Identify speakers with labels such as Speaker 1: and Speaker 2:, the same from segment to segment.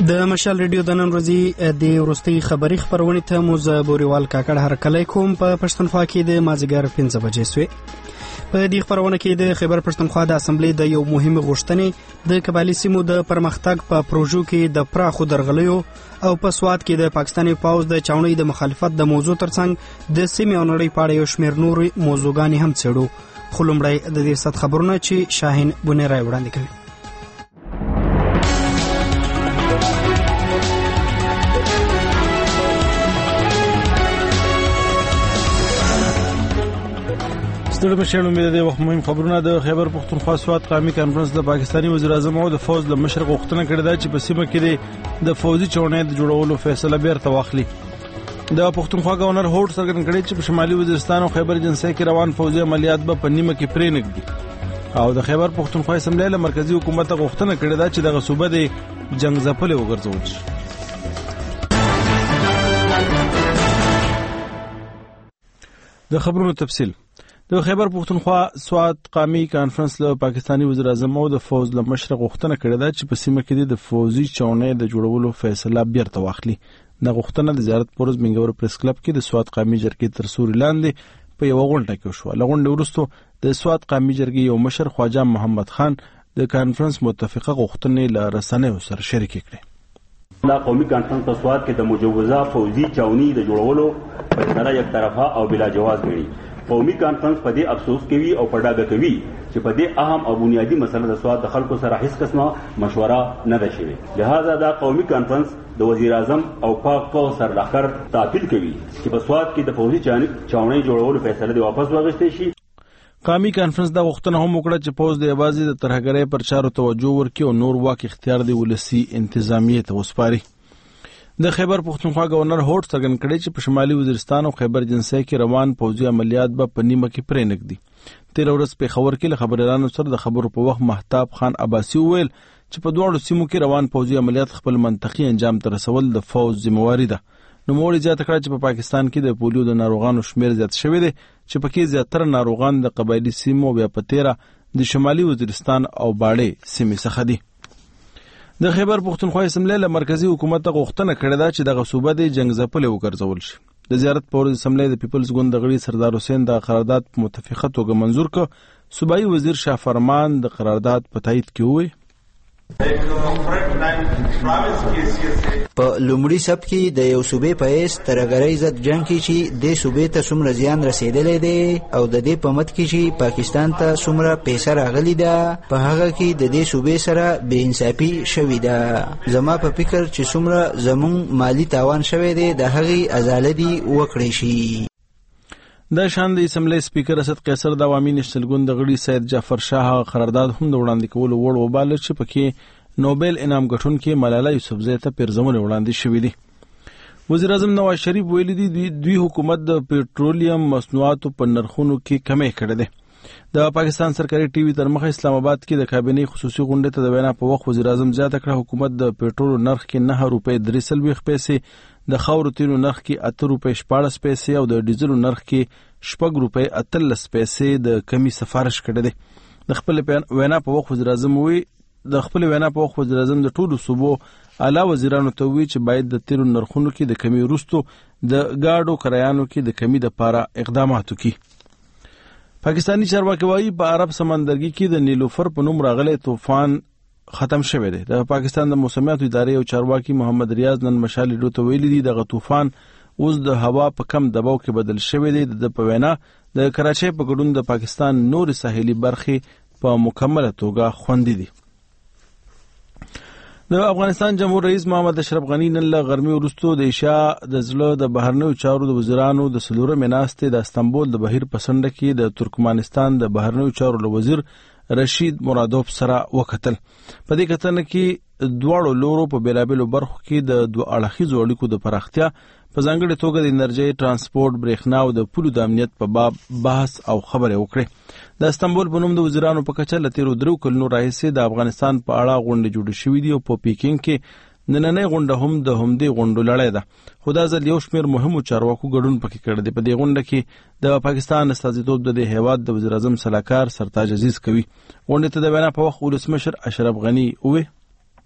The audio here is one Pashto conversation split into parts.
Speaker 1: د مشال ریډیو د نن ورځې د وروستۍ خبري خبرونې ته مو زه بوريوال کاکړ هرکلی کوم. په پښتونخوا کې د مازیګر 5 بجې سوې. په دې خبرونه کې د خیبر پښتونخوا د اسمبلی د یو مهم غوښتنې د قبایلی سیمو د پرمختګ په پروژو کې د پراخو درغلیو او په سواد کې د پاکستاني پاوز د چاونۍ د مخالفت د موضوع ترڅنګ د سیمې او نړۍ په اړه یو شمېر نور موضوعګانې هم څېړو. خو لومړی د دې سات خبرونه چې شاهین بونیرای وړاندې کوي.
Speaker 2: ستړي بشیر امید ده وخت مهم خبرونه. د خیبر پښتونخوا سواد قومي کانفرنس د پاکستاني وزیر اعظم او د فوج له مشر غوښتنه کړې ده چې په سیمه کې د فوجي چونې د جوړولو فیصله بیرته واخلي. د پښتونخوا گورنر هوټ څرګند کړی چې په شمالي وزیرستان او خیبر جنسي کې روان فوجي عملیات به په نیمه کې پرې نږدي او د خیبر پښتونخوا اسمبلی له مرکزی حکومت غوښتنه کړې ده چې د صوبه د جنگ ځپلې وګرځول شي. د خبرونو تفصیل. د خیبر پښتونخوا سواد قومي کانفرنس له پاکستاني وزیر اعظم او د فوج له مشر غوښتنه کړې ده چې په سیمه کې د فوجي چونې د جوړولو فیصله بیرته واخلي. د غوښتنه د زیارت پورز منګور پریس کلب کې د سواد قومي جرګې تر سوري لاندې په یو غونډه کې وشو. لغونډه وروسته د سواد قومي جرګې یو مشر خواجه محمد خان د کانفرنس متفقه غوښتنې له رسنیو سره شریک کړې.
Speaker 3: دا قومي کانفرنس په سواد کې د مجوزه فوجي چاونۍ د جوړولو فیصله یک طرفه او بلا جواز ګڼي. قومي کانفرنس په دې افسوس کوي او په ډاګه کوي چې په دې اهم او بنیادی مسله د سواد د خلکو سره هیڅ قسمه مشوره نه ده شوې. لہذا دا قومي کانفرنس د وزیر اعظم او پاک پوځ سرلخر تعطیل کوي چې په سواد کې د فوجي چاونۍ جوړولو فیصله د واپس واخیستل شي.
Speaker 2: قومي کانفرنس دا غوښتنه هم وکړه چې پوځ د یوازې د ترهګرۍ پر چارو توجه ورکړي او نور واک اختیار دی ولسی انتظامیه ته وسپاري. د خیبر پښتونخوا گورنر هوټ څرګند کړی چې په شمالي وزیرستان او خیبر جنسي کې روان پوځي عملیات به په نیمه کې پرې نږدي. تیر ورځ په خبر کې له خبريالانو سره د خبرو په وخت مهتاب خان عباسي وویل چې په دوه سیمو کې روان پوځي عملیات خپل منطقي انجام ته رسول د فوج ذمہواری ده. نو موري زیاته کړه چې په پاکستان کې د پولیو د ناروغانو شمیر زیات شوی دی چې پکې زیاتره ناروغان د قبایلی سیمو بیا په تیرا د شمالي وزیرستان او باړې سیمې څخه دي. د خیبر پښتونخوا اسمبلی له مرکزی حکومت غوښتنه کړې ده چې د صوبه د جنگ ځپلې وګرځول شي. د زیارت پورز اسمبلی د پیپلز ګوند د غړي سردار حسین د قرارداد په متفقه توګه منزور کړ. صوبایي وزیر شاه فرمان د قرارداد په تایید کې وویل
Speaker 4: په لومړي سب کې د یو صوبې په هیڅ ترهګرۍ ضد جنگ کې چې د صوبې ته څومره زیان رسیدلی دی او د دې په مت کې چې پاکستان ته څومره پیسه راغلی ده په هغه کې د دې صوبې سره بې انصافي شوې ده. زما په فکر چې څومره زموږ مالی تاوان شوی دی د هغې ازاله دي وکړی شي.
Speaker 2: د شان د اسمبلی سپیکر اسد قیصر د عوامي نشنل ګوند د غړي سید جعفر شاه قرارداد هم د وړاندې کولو وړ وباله چې پکې نوبل انعام ګټونکې ملاله یوسفزۍ ته پیرزمونه وړاندې شوې دي. وزیر اعظم نواز شریف ویلي دي دوی حکومت د پېټرولیم مصنوعاتو په نرخونو کې کمی کړې ده. د پاکستان سرکاري ټي وي تر مخه اسلام آباد کې د کابینې خصوصي غونډې ته د وینا په وخت وزیر اعظم زیاته کړه حکومت د پېټرول نرخ کې 9 روپۍ 3 پیسې، د خاورو تیلو نرخ کې 8 روپۍ 14 پیسې او د ډیزلو نرخ کې 6 روپۍ 18 پیسې د کمی سفارش کړی دی. د خپل وینا په وخت وزیر اعظم د ټولو صوبو اعلی وزیرانو ته وی چې باید د تیلو نرخونو کې د کمی وروسته د گاډو کرایانو کې د کمی لپاره اقدامات وکړي. پاکستانی چارواکي وايي په عرب سمندرګي کې د نیلوفر په نوم راغلی طوفان ختم شوی دی. د پاکستان د موسمیاتو ادارې او چارواکي محمد ریاض نن مشال ریډیو ته ویلي دي دغه طوفان اوس د هوا په کم دباو کې بدل شوی دی. د په وینا د کراچۍ په ګډون د پاکستان نور ساحلي برخې په مکمله توګه خوندي دي. د افغانستان جمهور رئیس محمد اشرف غنی نن له غرمې وروسته د عشاء د زړه د بهرنیو چارو د وزیرانو د څلورمې ناستې د استانبول د بهیر په څنډه کې د ترکمنستان د بهرنیو چارو له وزیر رشید مرادوف سره وکتل. په دې کتنه کې دواړو لورو په بیلابیلو برخو کې د دوه اړخیزو اړیکو د پراختیا په ځانګړي توګه د انرژي، ترانسپورت، برېښنا او د پولو د امنیت په باب بحث او خبرې وکړې. د استانبول په نوم د وزیرانو په کچه له تیرو 3 کلونو راهیسې د افغانستان په اړه غونډې جوړې شوې دي او په پیکینګ کې نننۍ غونډه هم د همدې غونډو لړۍ ده. خو دا ځل یو شمېر مهمو چارواکو ګډون پکې کړی دی. په دې غونډه کې د پاکستان استازیتوب د دې هیواد د وزیر اعظم سلاکار سرتاج عزیز کوي. غونډې ته د وینا په وخت ولسمشر اشرف غنی وویل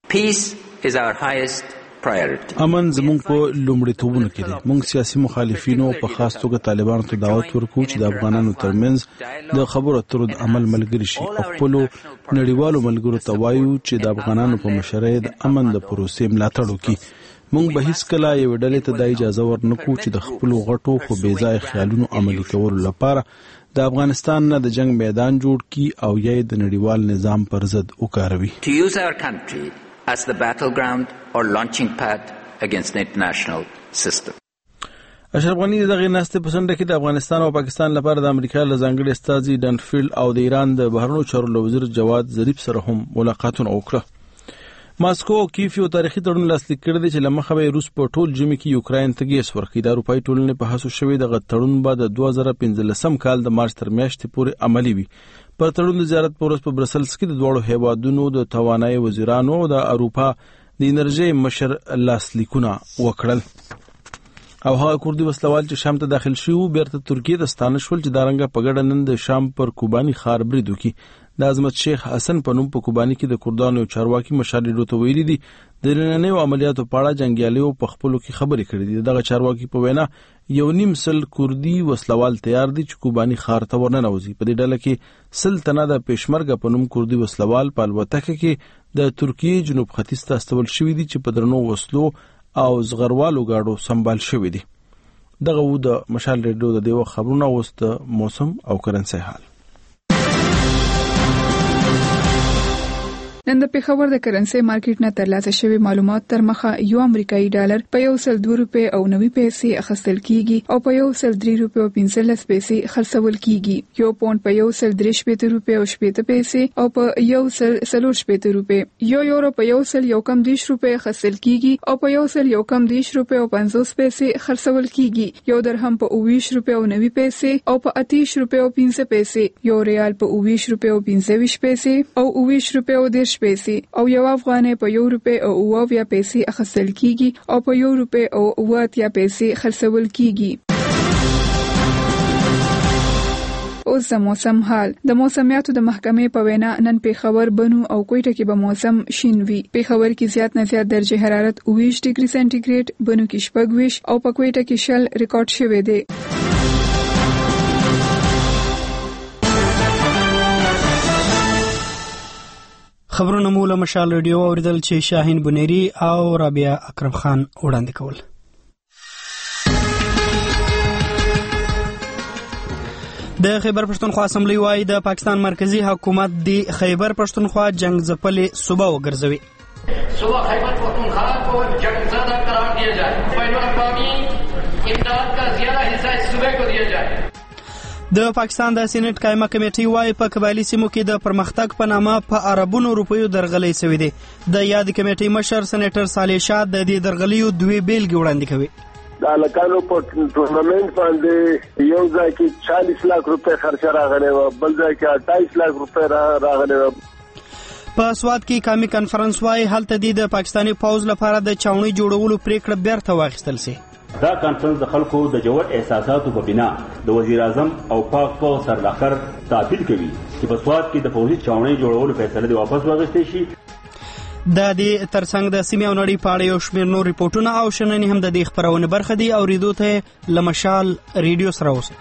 Speaker 5: Peace is our highest priority.
Speaker 2: امن زموږ په لومړیتوبونو کې دی. موږ سیاسي مخالفینو په خاص توګه طالبانو ته دعوت ورکوو چې د افغانانو ترمنځ د خبرو اترو د عمل ملګري شي او خپلو نړیوالو ملګرو ته وایو چې د افغانانو په مشرۍ د امن د پروسې ملاتړ وکړي. موږ به هیڅکله یوې ډلې ته د اجازه ورنکړو چې د خپلو غټو خو بې ځایه خیالونو عملي کولو لپاره د افغانستان نه د جنگ میدان جوړ کړي او یا د نړیوال نظام پر ضد وکاروي.
Speaker 5: To use our country as the battleground or launching pad against the international system.
Speaker 2: اشرف غنی دغه ناستې په سنډه کې د افغانستان او پاکستان لپاره د امریکا له ځانګړي استازي ډنفیلډ او د ایران د بهرنیو چارو وزیر جواد ظریف سره هم ملاقاتونه وکړه. ماسکو او کیف یو تاریخي تړون لاسلیک کړی دی چې له مخه به روس په ټول ژمي کې یوکراین ته ګیس ورکړي. د اروپایي ټولنې په هڅو شوې دغه تړون به د 2015 کال د مارچ تر میاشتې پورې عملي وي. پر تړون د زیارت پر ورځ په برسلز کې د دواړو هیوادونو د توانایي وزیرانو او د اروپا د انرژي مشر لاسلیکونه وکړل. او هغه کوردي وسلوال چې شام ته داخل شوي بیرته ترکیه ته ستانه شول چې دارنګه په ګډه نن د شام پر کوباني ښار برید وکړي. د عظمت شیخ حسن په نوم په کوباني کې د کردانو یو چارواکي مشر ته ویلي دي د نننیو عملیاتو په اړه جنګیالیو په خپلو کې خبرې کړې دي. دغه چارواکي په وینا 1.5 کوردي وسلوال تیار دي چې کوباني ښار ته ورننوځي. په دې ډله کې 100 تنه د پېشمرګه په نوم کوردي وسلوال په الوتکه کې د ترکیه جنوب ختیځ ته استول شوي دي چې په درنو وسلو او زغروالو گاډو سنبال شوي دي. دغه و د مشال ریډیو د دیو خبرونه اوس د موسم او کرنسي حال.
Speaker 6: نن د پیښور د کرنسي مارکیټ نه ترلاسه شوی معلومات تر مخه یو امریکایي ډالر په 102 روپے او 90 پیسې اخیستل کیږي او په 103 روپے او 15 پیسې خرڅول کیږي. یو پاوند په 103 روپے او 70 پیسې او په 140 روپے. یو یورو په 110 روپے خرڅل کیږي او په 110 روپے او 50 پیسې خرڅول کیږي. یو درهم په 20 روپے او 90 پیسې او په 30 روپے او 15 پیسې. یو ریال په 20 روپے او 25 پیسې او 20 روپے او 10 پیسې او یو افغانۍ په 1 روپے او 20 پیسې اخیستل کیږي او په 1 روپے او 20 پیسې خرڅول کیږي. اوس د موسم حال. د موسمیاتو د محکمې په وینا نن پیښور بنو او کوټه کې به موسم شین وي. پیښور کې زیات نه زیات درجه حرارت 20 ډیګري سنټیګریډ، بنو کې 26 او په کوټه کې 0 ریکارډ شوی دی.
Speaker 1: خبرونه مو له مشال ریډیو اوریدل چې شاهین بنيري او رابعه اکرم خان وړاندې کول. د خیبر پښتونخوا اسمبلی وايي د پاکستان مرکزی حکومت د خیبر پښتونخوا جنگ ځپلې صوبه وګرځوي.
Speaker 7: صوبہ خیبر پختونخوا کو جنگ زدہ قرار دیا جائے. بین الاقوامی امداد کا زیادہ حصہ اس صوبے کو دیا جائے.
Speaker 1: د پاکستان د سېنات قائمه کمیټې وايي په قبایلی سیمو کې د پرمختګ په نامه په اربونو روپیو درغلۍ شوې دي. د یاد کمیټې مشر سېنیټر صالح شاه د دې درغلیو دوه بیلګې وړاندې کوي.
Speaker 8: د الکانو په ټورنمنت باندې یو ځای کې 40 لک روپے خرچ راغلی و، بل ځای کې 28 لک روپے راغلی و.
Speaker 1: په سواد کې قومي کانفرنس وايي هلته د پاکستاني پوز لپاره د چاوني جوړولو پریکړه بیرته واخیستل شي.
Speaker 3: دا کانفرنس د خلکو د جوړ احساساتو په بنا د وزیر اعظم او پاک فوج سرلخر تعطیل کوي چې په سواد کې د فوجي چاوني جوړولو فیصله د واپس واغستې شي.
Speaker 1: د دې ترڅنګ د سیمې او نړۍ په اړه یو شمېر نور ریپورتونه او شننې هم د دې خبرونه برخه دي او ریډیو ته لمشال ریډیو سره اوسئ.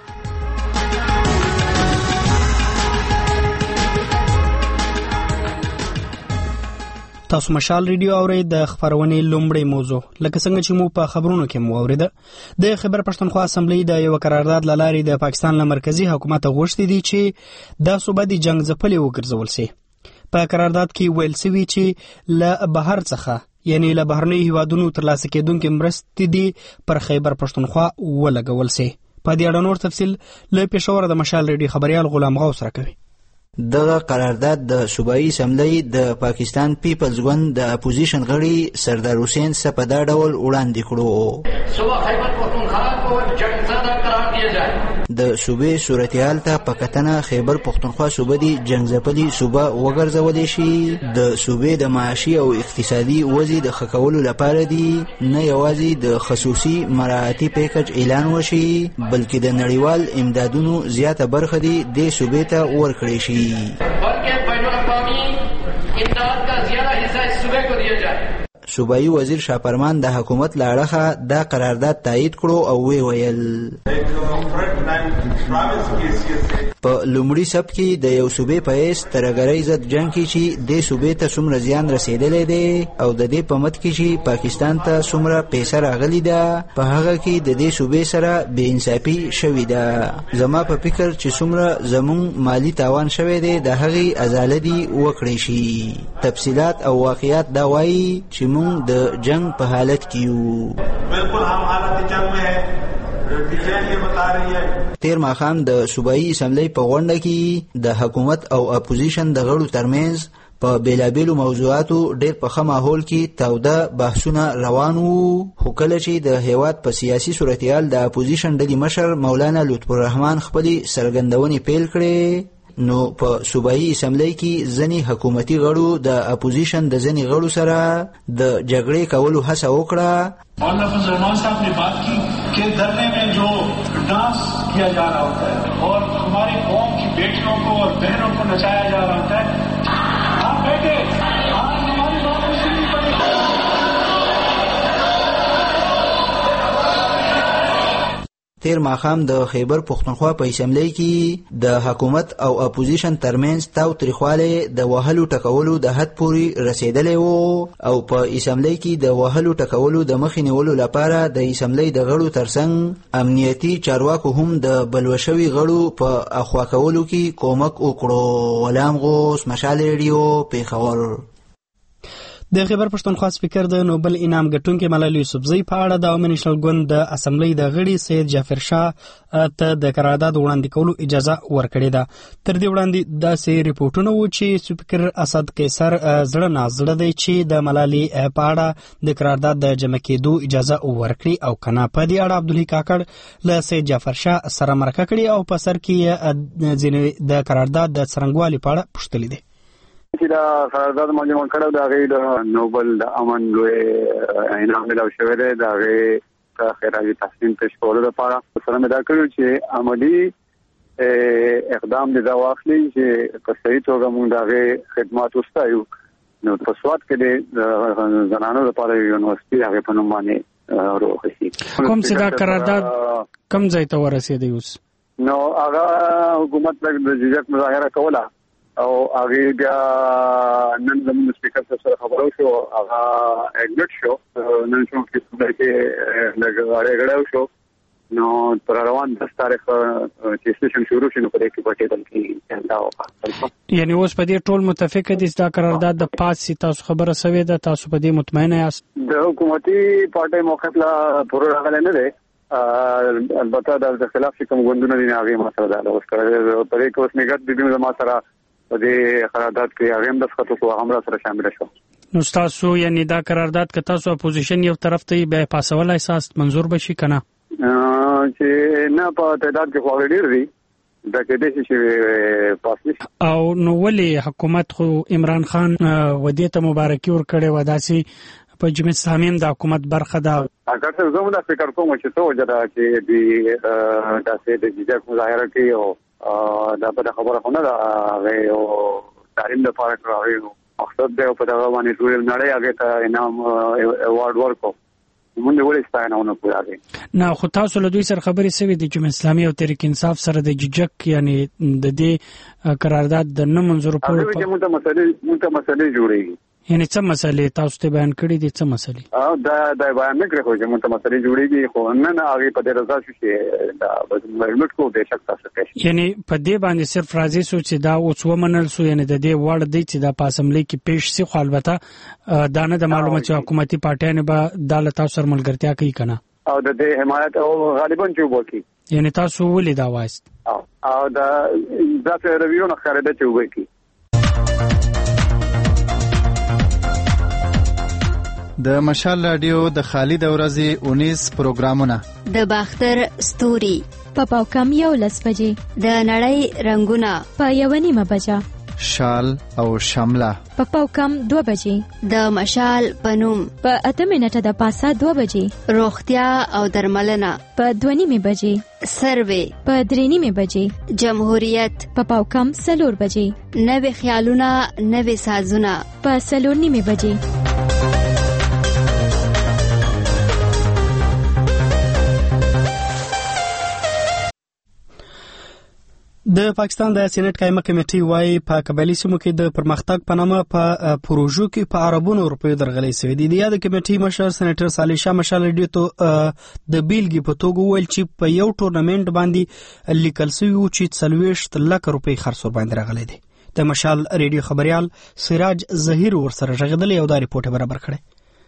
Speaker 1: تاسو مشال ریډیو اورئ. د خبرونې لومړی موضوع لکه څنګه چې مو په خبرونو کې مو اوریده د خیبر پښتونخوا اسمبلی د یو قرارداد لارې د پاکستان له مرکزی حکومت غوښتي دي چې د صوبه د جنگ ځپلې وګرځول شي. په قرارداد کې ویل شوی چې له بهر څخه یعنی له بهرنی هیوادونو ترلاسه کېدونکې مرستې دي پر خیبر پښتونخوا ولګول شي. په دې اړه نور تفصیل له پېښور د مشال ریډیو خبريال غلام غوث راکوي.
Speaker 4: دغه قرارداد د صوبایي اسمبلی د پاکستان پیپلز ګوند د اپوزیشن غړي سردار حسین څخه په دا ډول وړاندې کړو.
Speaker 7: صوبہ خیبر پختونخوا کو جنگ زدہ قرار دیا جائے.
Speaker 4: د صوبې صورتحال ته په کتنه خیبر پختونخوا صوبه دی جنگ ځپلې صوبه وګرځولې شي. د صوبې د معاشي او اقتصادي وضع د ښه کولو لپاره دی نه یوازې د خصوصي مراعاتي پیکج اعلان وشي بلکې د نړیوال امدادونو زیاته برخه دی د صوبې ته ورکړې شي.
Speaker 7: بلکہ بین الاقوامی امداد کا زیادہ حصہ اس صوبے کو دیا جائے.
Speaker 4: صوبایي وزیر شاپرمان د حکومت له اړخه دا قرارداد تایید کړو او وی ویل په لومړي سب کې د یو صوبې په حیث ترهګرۍ ضد جنګ کې چې دې صوبې ته څومره زیان رسېدلی دی او د دې په مت کې چې پاکستان ته څومره پیسه راغلې ده په هغه کې د دې صوبې سره بې انصافي شوې ده. زما په فکر چې څومره زموږ مالی تاوان شوی دی د هغې ازاله دي وکړی شي. تفصیلات او واقعیات دا وایي چې موږ د جنګ په حالت کې یو.
Speaker 9: بالکل هم حالت جنگ میں ہے.
Speaker 4: تیر ماښام د صوبایي اسمبلی په غونډه کې د حکومت او اپوزیشن د غړو ترمنځ په بیلابیلو موضوعاتو ډېر په ښه ماحول کې تاوده بحثونه روان وو. خو کله چې د هیواد په سیاسي صورتحال د اپوزیشن ډلې مشر مولانا لطف الرحمن خپلې څرګندونې پیل کړې نو په صوبایي اسمبلی کې ځینې حکومتي غړو د اپوزیشن د ځینې غړو سره د جګړې کولو هڅه وکړه.
Speaker 9: مولانا فضل الرحمان صاحب نے بات کی کہ دھرنے میں جو ڈانس کیا جا رہا ہوتا ہے اور ہماری قوم کی بیٹیوں کو اور بہنوں کو نچایا جا رہا ہوتا ہے. آپ بیٹھے آج ہماری بات سننی پڑے گی.
Speaker 4: تیر ماښام د خیبر پښتونخوا په اسمبلی کې د حکومت او اپوزیشن ترمنځ تاو تریخوالی د وهلو ټکولو د حد پورې رسیدلی وو او په اسمبلی کې د وهلو ټکولو د مخې نیولو لپاره د اسمبلی د غړو ترڅنګ امنیتي چارواکو هم د بلوه شوي غړو په اخوا کولو کې کومک وکړو. غلام غوث، مشال ریډیو، پیښور.
Speaker 1: د خیبر پښتونخوا سپیکر د نوبل انعام ګټونکي ملالۍ یوسفزۍ په اړه د عوامي نېشنل ګوند د اسمبلی د غړي سید جعفر شاه ته د قرارداد وړاندې کولو اجازه ورکړې ده. تر دې وړاندې داسې ریپورټونه وو چې سپیکر اسد قیصر زړه نازړه دی چې د ملالۍ په اړه د قرارداد د جمع کېدو اجازه ورکړي او که نه. په دې اړه عبدالحی کاکړ له سید جعفر شاه سره مرکه کړې او په سر کې ځینې د قرارداد د څرنګوالي په اړه پوښتلي دي.
Speaker 8: چې دا قرارداد مجموع کړو د هغې د نوبل د امن لوی انعام ملاو شوی دی د هغې خراج تحسین پیش کولو لپاره سره مې دا کړو چې عملي اقدام دې دا واخلي چې په صحیح توګه موږ د هغې خدمات وستایو. نو په سوات کې د زنانو لپاره یونیورسټي هغې په نوم باندې راوخیستي.
Speaker 1: کوم چې دا قرارداد کوم ځای ته ورسېدی اوس؟
Speaker 8: نو هغه حکومت د ججک مظاهره کوله او هغه بیا نن زموږ سپیکر سره خبرو شو هغه اګزټ شو نن شو چې لګړاو شو نو پر روان 10 تاریخ چې سیشن شروع شنو په دې کې پټېدل کې دا وکړه.
Speaker 1: یعنی اوس په دې ټول متفق دي چې دا قرارداد د پاسې تاسو خبره سوي ده تاسو په دې مطمئن یاست؟
Speaker 8: د حکومتي پارټي موقف لا پوره راغلی نه دی البته د خلاف کوم غوندونه دي هغه مسله ده اوس کړه په دې کې اوس نګات د دې ما سره په دې قرارداد کې هغه هم د خطو کو هم سره شامل شو.
Speaker 1: نو تاسو یعنی دا قرارداد که تاسو اپوزیشن یو طرف ته به پاسول احساس منظور بشي کنه
Speaker 8: چې نه په تعداد کې خو ډیر دي دا کې د شي پاسنی
Speaker 1: او نو ولي حکومت خو عمران خان ودی ته مبارکي ورکړې و داسي په جمعیت اسلامي د حکومت برخه ده.
Speaker 8: اگر څه زموږ د فکر کوم چې څه وجه ده چې د داسې د ججک مظاهره کوي او دا په خبره خو نه ده هغه او تعلیم لپاره راغی مقصد دی په دغه باندې ټول نړۍ هغه ته انعام ایوارډ ورکو موږ ولې ستاینه ونه کړو.
Speaker 1: نه خو تاسو له دوی سره خبرې سوي د جمهوریت اسلامي او تحریک انصاف سره د ججک یعنی د دې قرارداد د نه منظور په
Speaker 8: اړه موږ مسلې جوړېږي
Speaker 1: یعنی څه مسلې تاسو ته بیان کړې دي څه مسلې؟
Speaker 8: دا بیان نه کړی خو چې موږ مسلې جوړېږي خو نه هغه په دې رضا شو چې دا ملت کو د شک تاسو کوي
Speaker 1: یعنی په دې باندې صرف راځي سو چې دا اوس ومنل سو یعنی د دې وړ دی چې دا په اسمبلی کې پیش سي خو البته دا نه د معلومات چې حکومتي پارټیانه به د تاسو سره ملګرتیا کوي کنه
Speaker 8: او د دې حمایت او غالبا چې وکړي
Speaker 1: یعنی تاسو ولې دا وایست
Speaker 8: او دا ریویو نه خریده چې وکړي.
Speaker 10: د مشال رادیو د خالد ورځي 19 پروګرامونه
Speaker 11: د باختر ستوري په پاوکم 11 بجې د نړۍ رنگونه په 1:30 بجې
Speaker 10: شال او شمله
Speaker 11: په پاوکم 2 بجې د مشال پنوم په 8 منټه د پاسه 2 بجې روغتیا او درملنه په 2:30 بجې سروي په 3:30 بجې جمهوریت په پاوکم 4 بجې نوې خیالونه نوې سازونه په 4:30 بجې
Speaker 1: د پاکستان د سېنات قایمه کمیټې وايي په قبایلي سیمو کې د پرمختګ په نامه په پروژو کې په اربونو روپیو درغلي شوې دي. د یاد کمیټې مشر سېنیټر صالح شاه مشال ریډیو ته د بیلګې په توګه وویل چې په یو ټورنمنت باندې لیکل شوی و چې 40 لک روپۍ خرڅ ور باندې راغلي دي. د مشال ریډیو خبريال سراج ظهیر ورسره ژغدل یو دا ریپورت برابر کړي.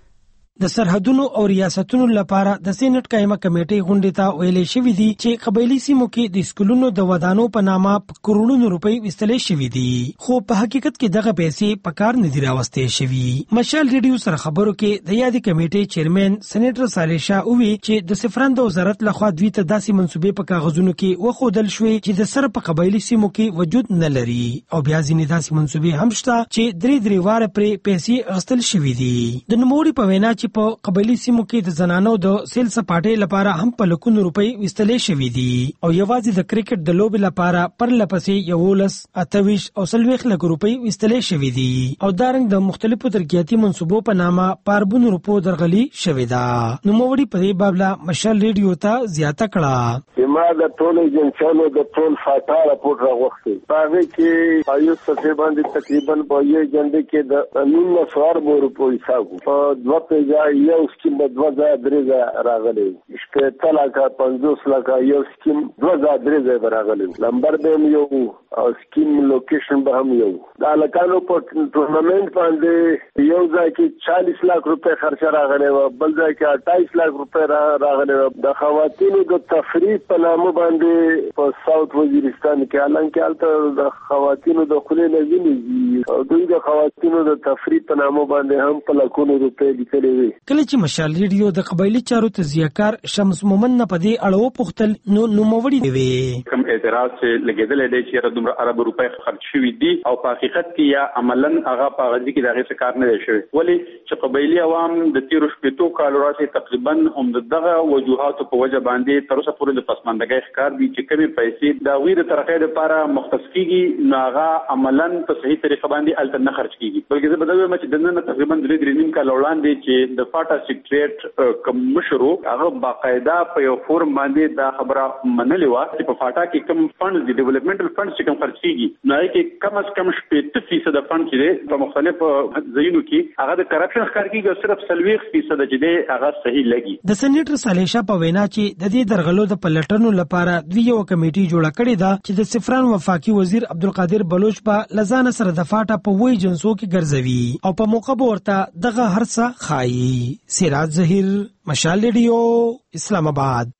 Speaker 12: د سرحدونو او ریاستونو لپاره د سېنات قایمه کمیټې غونډې ته ویلې شوې دي چې قبایلي سیمو کې د سکولونو د ودانو په نامه کروڑونو روپۍ وستلې شوې دي، خو په حقیقت کې دغه پیسې په کار نه دي راوستې شوې. مشال ریډیو سره خبرو کې د یادې کمیټې چیرمن سېنیټر صالح شاه وویل چې د سفران د وزارت لخوا دوی ته داسې منسوبې په کاغذونو کې وښودل شوې چې د سر په قبایلي سیمو کې وجود نه لري او بیا ځینې داسې منسوبې هم شته چې درې واره پرې پیسې اخیستل شوې دي. د نوموړي په وینا په قبایلي سیمو کې د زنانو د سیل سپاټې لپاره هم په لکونو روپۍ وستلې شوې دي او یوازې د کرکټ د لوبې لپاره پر لپسې 11 28 او 40 لک روپۍ وستلې شوې دي او دارنګ د مختلفو ترقیاتي منصوبو په نامه پاربونو روپو درغلي شوې ده. نوموړي په دې باب مشال ریډیو ته زیاته کړه.
Speaker 13: ما د ټول ایجنسیانو د ټول فاټا راپورټ راغوښتي هغه کې ایو څه باندې تقریبا په یو جنډه کې د 900 روپو حساب په دوه پیجا یو سکیم د 2003 راغلی، شپږ لکه 50 لکه یو سکیم 2003 راغلی، نمبر به یو او سکیم لوکیشن به هم یو. د الکانو په ټورنمنت باندې یو ځای کې 40 لک روپے خرچ راغلی و، بل ځای کې 28 لک روپے راغلی و. د خواتینو د تفریح په نامه باندې په ساوث وزیرستان کې حالانکه البته د خواتینو د خلې لګینې او دوی د خواتینو د تفریح په نامه باندې هم په لکونو روپے لیکلي وي.
Speaker 12: کله چې مشال ریډیو د قبایلي چارو تزیهکار شمس مومن نه پدې اړه پوښتل نو نوموړي وی
Speaker 14: کوم اعتراض چې لګیدل دی چې دومره عرب روپۍ خرج شوي دي او په حقیقت کې یا عملاً هغه په غزي کې دغه څه کار نه دی شوی، ولی چې قبایلي عوام د 13 کالو راځي تقریبا هم دغه وجوهات په وجه باندې تر اوسه پورې د پسماندګۍ ښکار دي چې کمی پیسې د غویر ترقې لپاره مختص کیږي نو هغه عملاً په صحیح طریقه باندې الته نه خرج کیږي، بلکې زه بدوي چې دنه تقریبا 3 کال وړاندې چې د فاټا سیکریټ کوم مشرو هغه باقاعده په یو فورم باندې دا خبره منلې و چې په فاټا کې کوم فند دي ډیولپمنټل فند چې کوم خرج کیږي نو کې کم از کم 70% د فند چې په مختلفو ځایونو کې هغه د کرپشن ښکار کیږي او صرف 40% چې دی هغه صحیح لګي.
Speaker 12: د سېنیټر صالح شاه په وینا چې د دې درغلو د پلټنو لپاره دوی یو کمیټي جوړه کړې ده چې د سفران وفاقي وزیر عبدالقادر بلوچ په لزان سره د فاټا په وای جنسو کې ګرځوي او په موقع ورته دغه هرڅه خایي. سراج ظهیر، مشال ریډیو، اسلام آباد.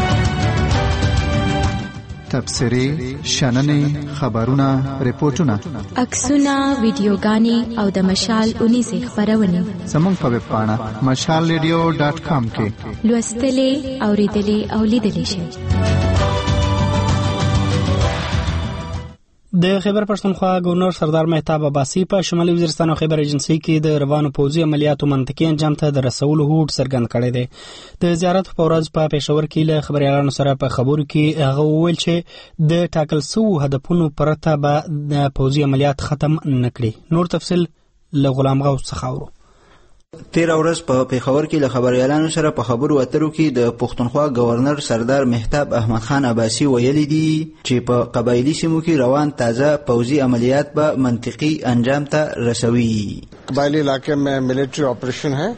Speaker 10: تبصرې، شننې، خبرونه، ریپورتونه،
Speaker 11: عکسونه، ویډیوګانې او د مشال 19 خبرونه
Speaker 10: زموږ په ویب پاڼه mashalradio.com کې
Speaker 11: لوستلې، اوریدلې او لیدلې شئ.
Speaker 1: د خیبر پښتونخوا گورنر سردار مهتاب عباسي په شمالي وزیرستان او خیبر ایجنسي کې د روانو پوځي عملیاتو منطقي انجام ته د رسولو هوډ څرګند کړی دی. د زیارت په ورځ په پېښور کې له خبريالانو سره په خبرو کې هغه وویل چې د ټاکل شوو هدفونو پرته به د پوځي عملیات ختم نه کړي. نور تفصیل له غلام غوث څخه اورو.
Speaker 4: تیر ورځ په پېښور کې له خبريالانو سره په خبرو اترو کې د پښتونخوا گورنر سردار مهتاب احمد خان عباسي ویلي دي چې په قبایلی سیمو کې روان تازه پوځي عملیات به منطقي انجام ته رسوي.
Speaker 15: قبایلی علاقے میں ملٹری آپریشن ہے،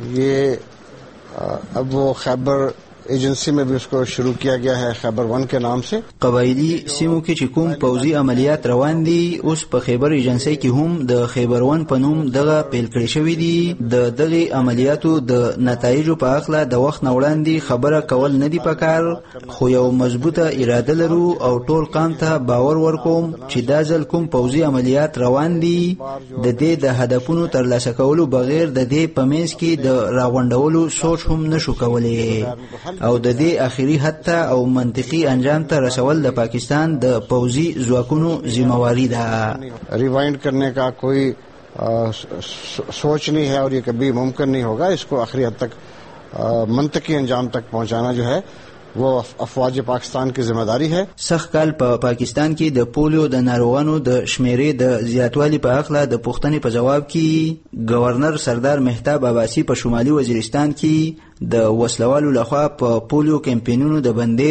Speaker 15: یہ اب وہ خیبر ایجنسی میں بھی اس کو شروع کیا گیا ہے خیبر 1 کے نام سے.
Speaker 4: قبایلی سیمو کې چې کوم پوځي عملیات روان دي اوس په خیبر ایجنسی کې هم د خیبر 1 په نوم دغه پیل کړی شوی دي. د دغه عملیاتو د نتایجو په اړه د وخت نه وړاندې خبره کول نه دی پکار، خو یو مضبوطه اراده لرو او ټول قام ته باور ورکوم چې دا ځل کوم پوځي عملیات روان دي د دې د هدفونو ترلاسه کولو بغیر د دې په منځ کې د راغونډولو سوچ هم نشو کولای او د دې اخیری حتی او منطقي انجام ته رسول د پاکستان د پوځي ځواکونو ذمہواری ده.
Speaker 15: ریوائنڈ کرنے کا کوئی سوچ نہیں ہے اور یہ کبھی ممکن نہیں ہوگا. اس کو آخری حد تک منطقی انجام تک پہنچانا جو ہے وہ افواج پاکستان کی ذمہ داری ہے.
Speaker 4: سخت کال په پاکستان کې د پولیو د ناروغانو د شمیرې د زیاتوالي په اړه د پوښتنې په جواب کې گورنر سردار مهتاب عباسي په شمالي وزیرستان کې د وسلوالو لخوا په پولیو کمپینونو د بندیز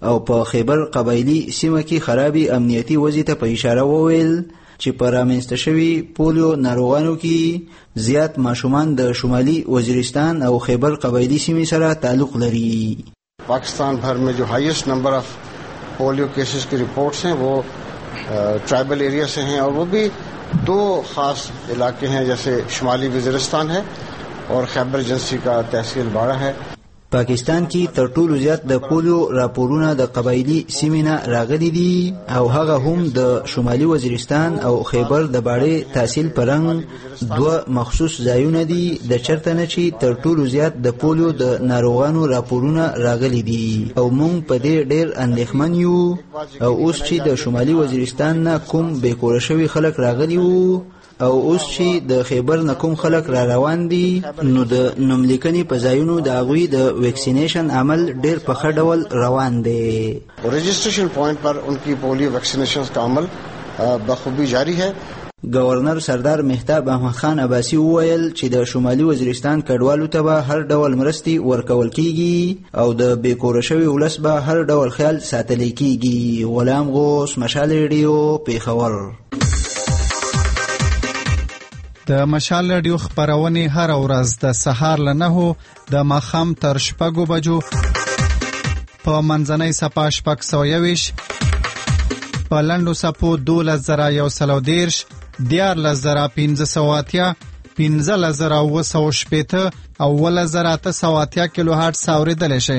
Speaker 4: او په خیبر قبایلی سیمه کې خرابې امنیتي وضع ته په اشاره وویل چې په رامنځته شوي پولیو ناروغانو کې زیات ماشومان د شمالي وزیرستان او خیبر قبایلی سیمې سره تعلق لري.
Speaker 15: पाकिस्तान भर में जो highest number of polio cases की reports हैं वो tribal area से हैं और वो भी दो खास इलाके हैं जैसे शुमाली वजीरिस्तान है और खैबर एजेंसी का तहसील बाड़ा है.
Speaker 4: پاکستان کې تر ټولو زیات د پولیو راپورونه د قبایلی سیمې نه راغلي دي او هغه هم د شمالي وزیرستان او خیبر د باړې تحصیل پرنګ دوه مخصوص ځایونه دي د چرته نه چې تر ټولو زیات د پولیو د ناروغانو راپورونه راغلي دي او موږ په دې ډېر اندېښمن یو او اوس چې د شمالي وزیرستان نه کوم بېکوره شوي خلک راغلي وو او اوس چې د خیبر نه کوم خلک را روان دي نو د نوملیکنې په ځایونو د هغوی د ویکسینیشن عمل ډېر په ښه ډول روان دی.
Speaker 15: رجسٹریشن پوائنٹ پر ان کی پولیو ویکسینیشن کا عمل بخوبی جاری ہے.
Speaker 4: گورنر سردار مهتاب احمد خان عباسی وویل چې د شمالي وزیرستان کډوالو ته به هر ډول مرستې ورکول کیږي او د بېکوره شوي ولس به هر ډول خیال ساتلی کیږي. غلام غوث، مشال ریډیو، پیښور.
Speaker 10: د مشال رادیو خبرونه هر ورځ د سهار له 9 د ماښام تر 6 بجو په منځنۍ صفه 621 په لنډو صفو 12110 14580 15980 او 11880 کیلو هرتز اوریدل شي.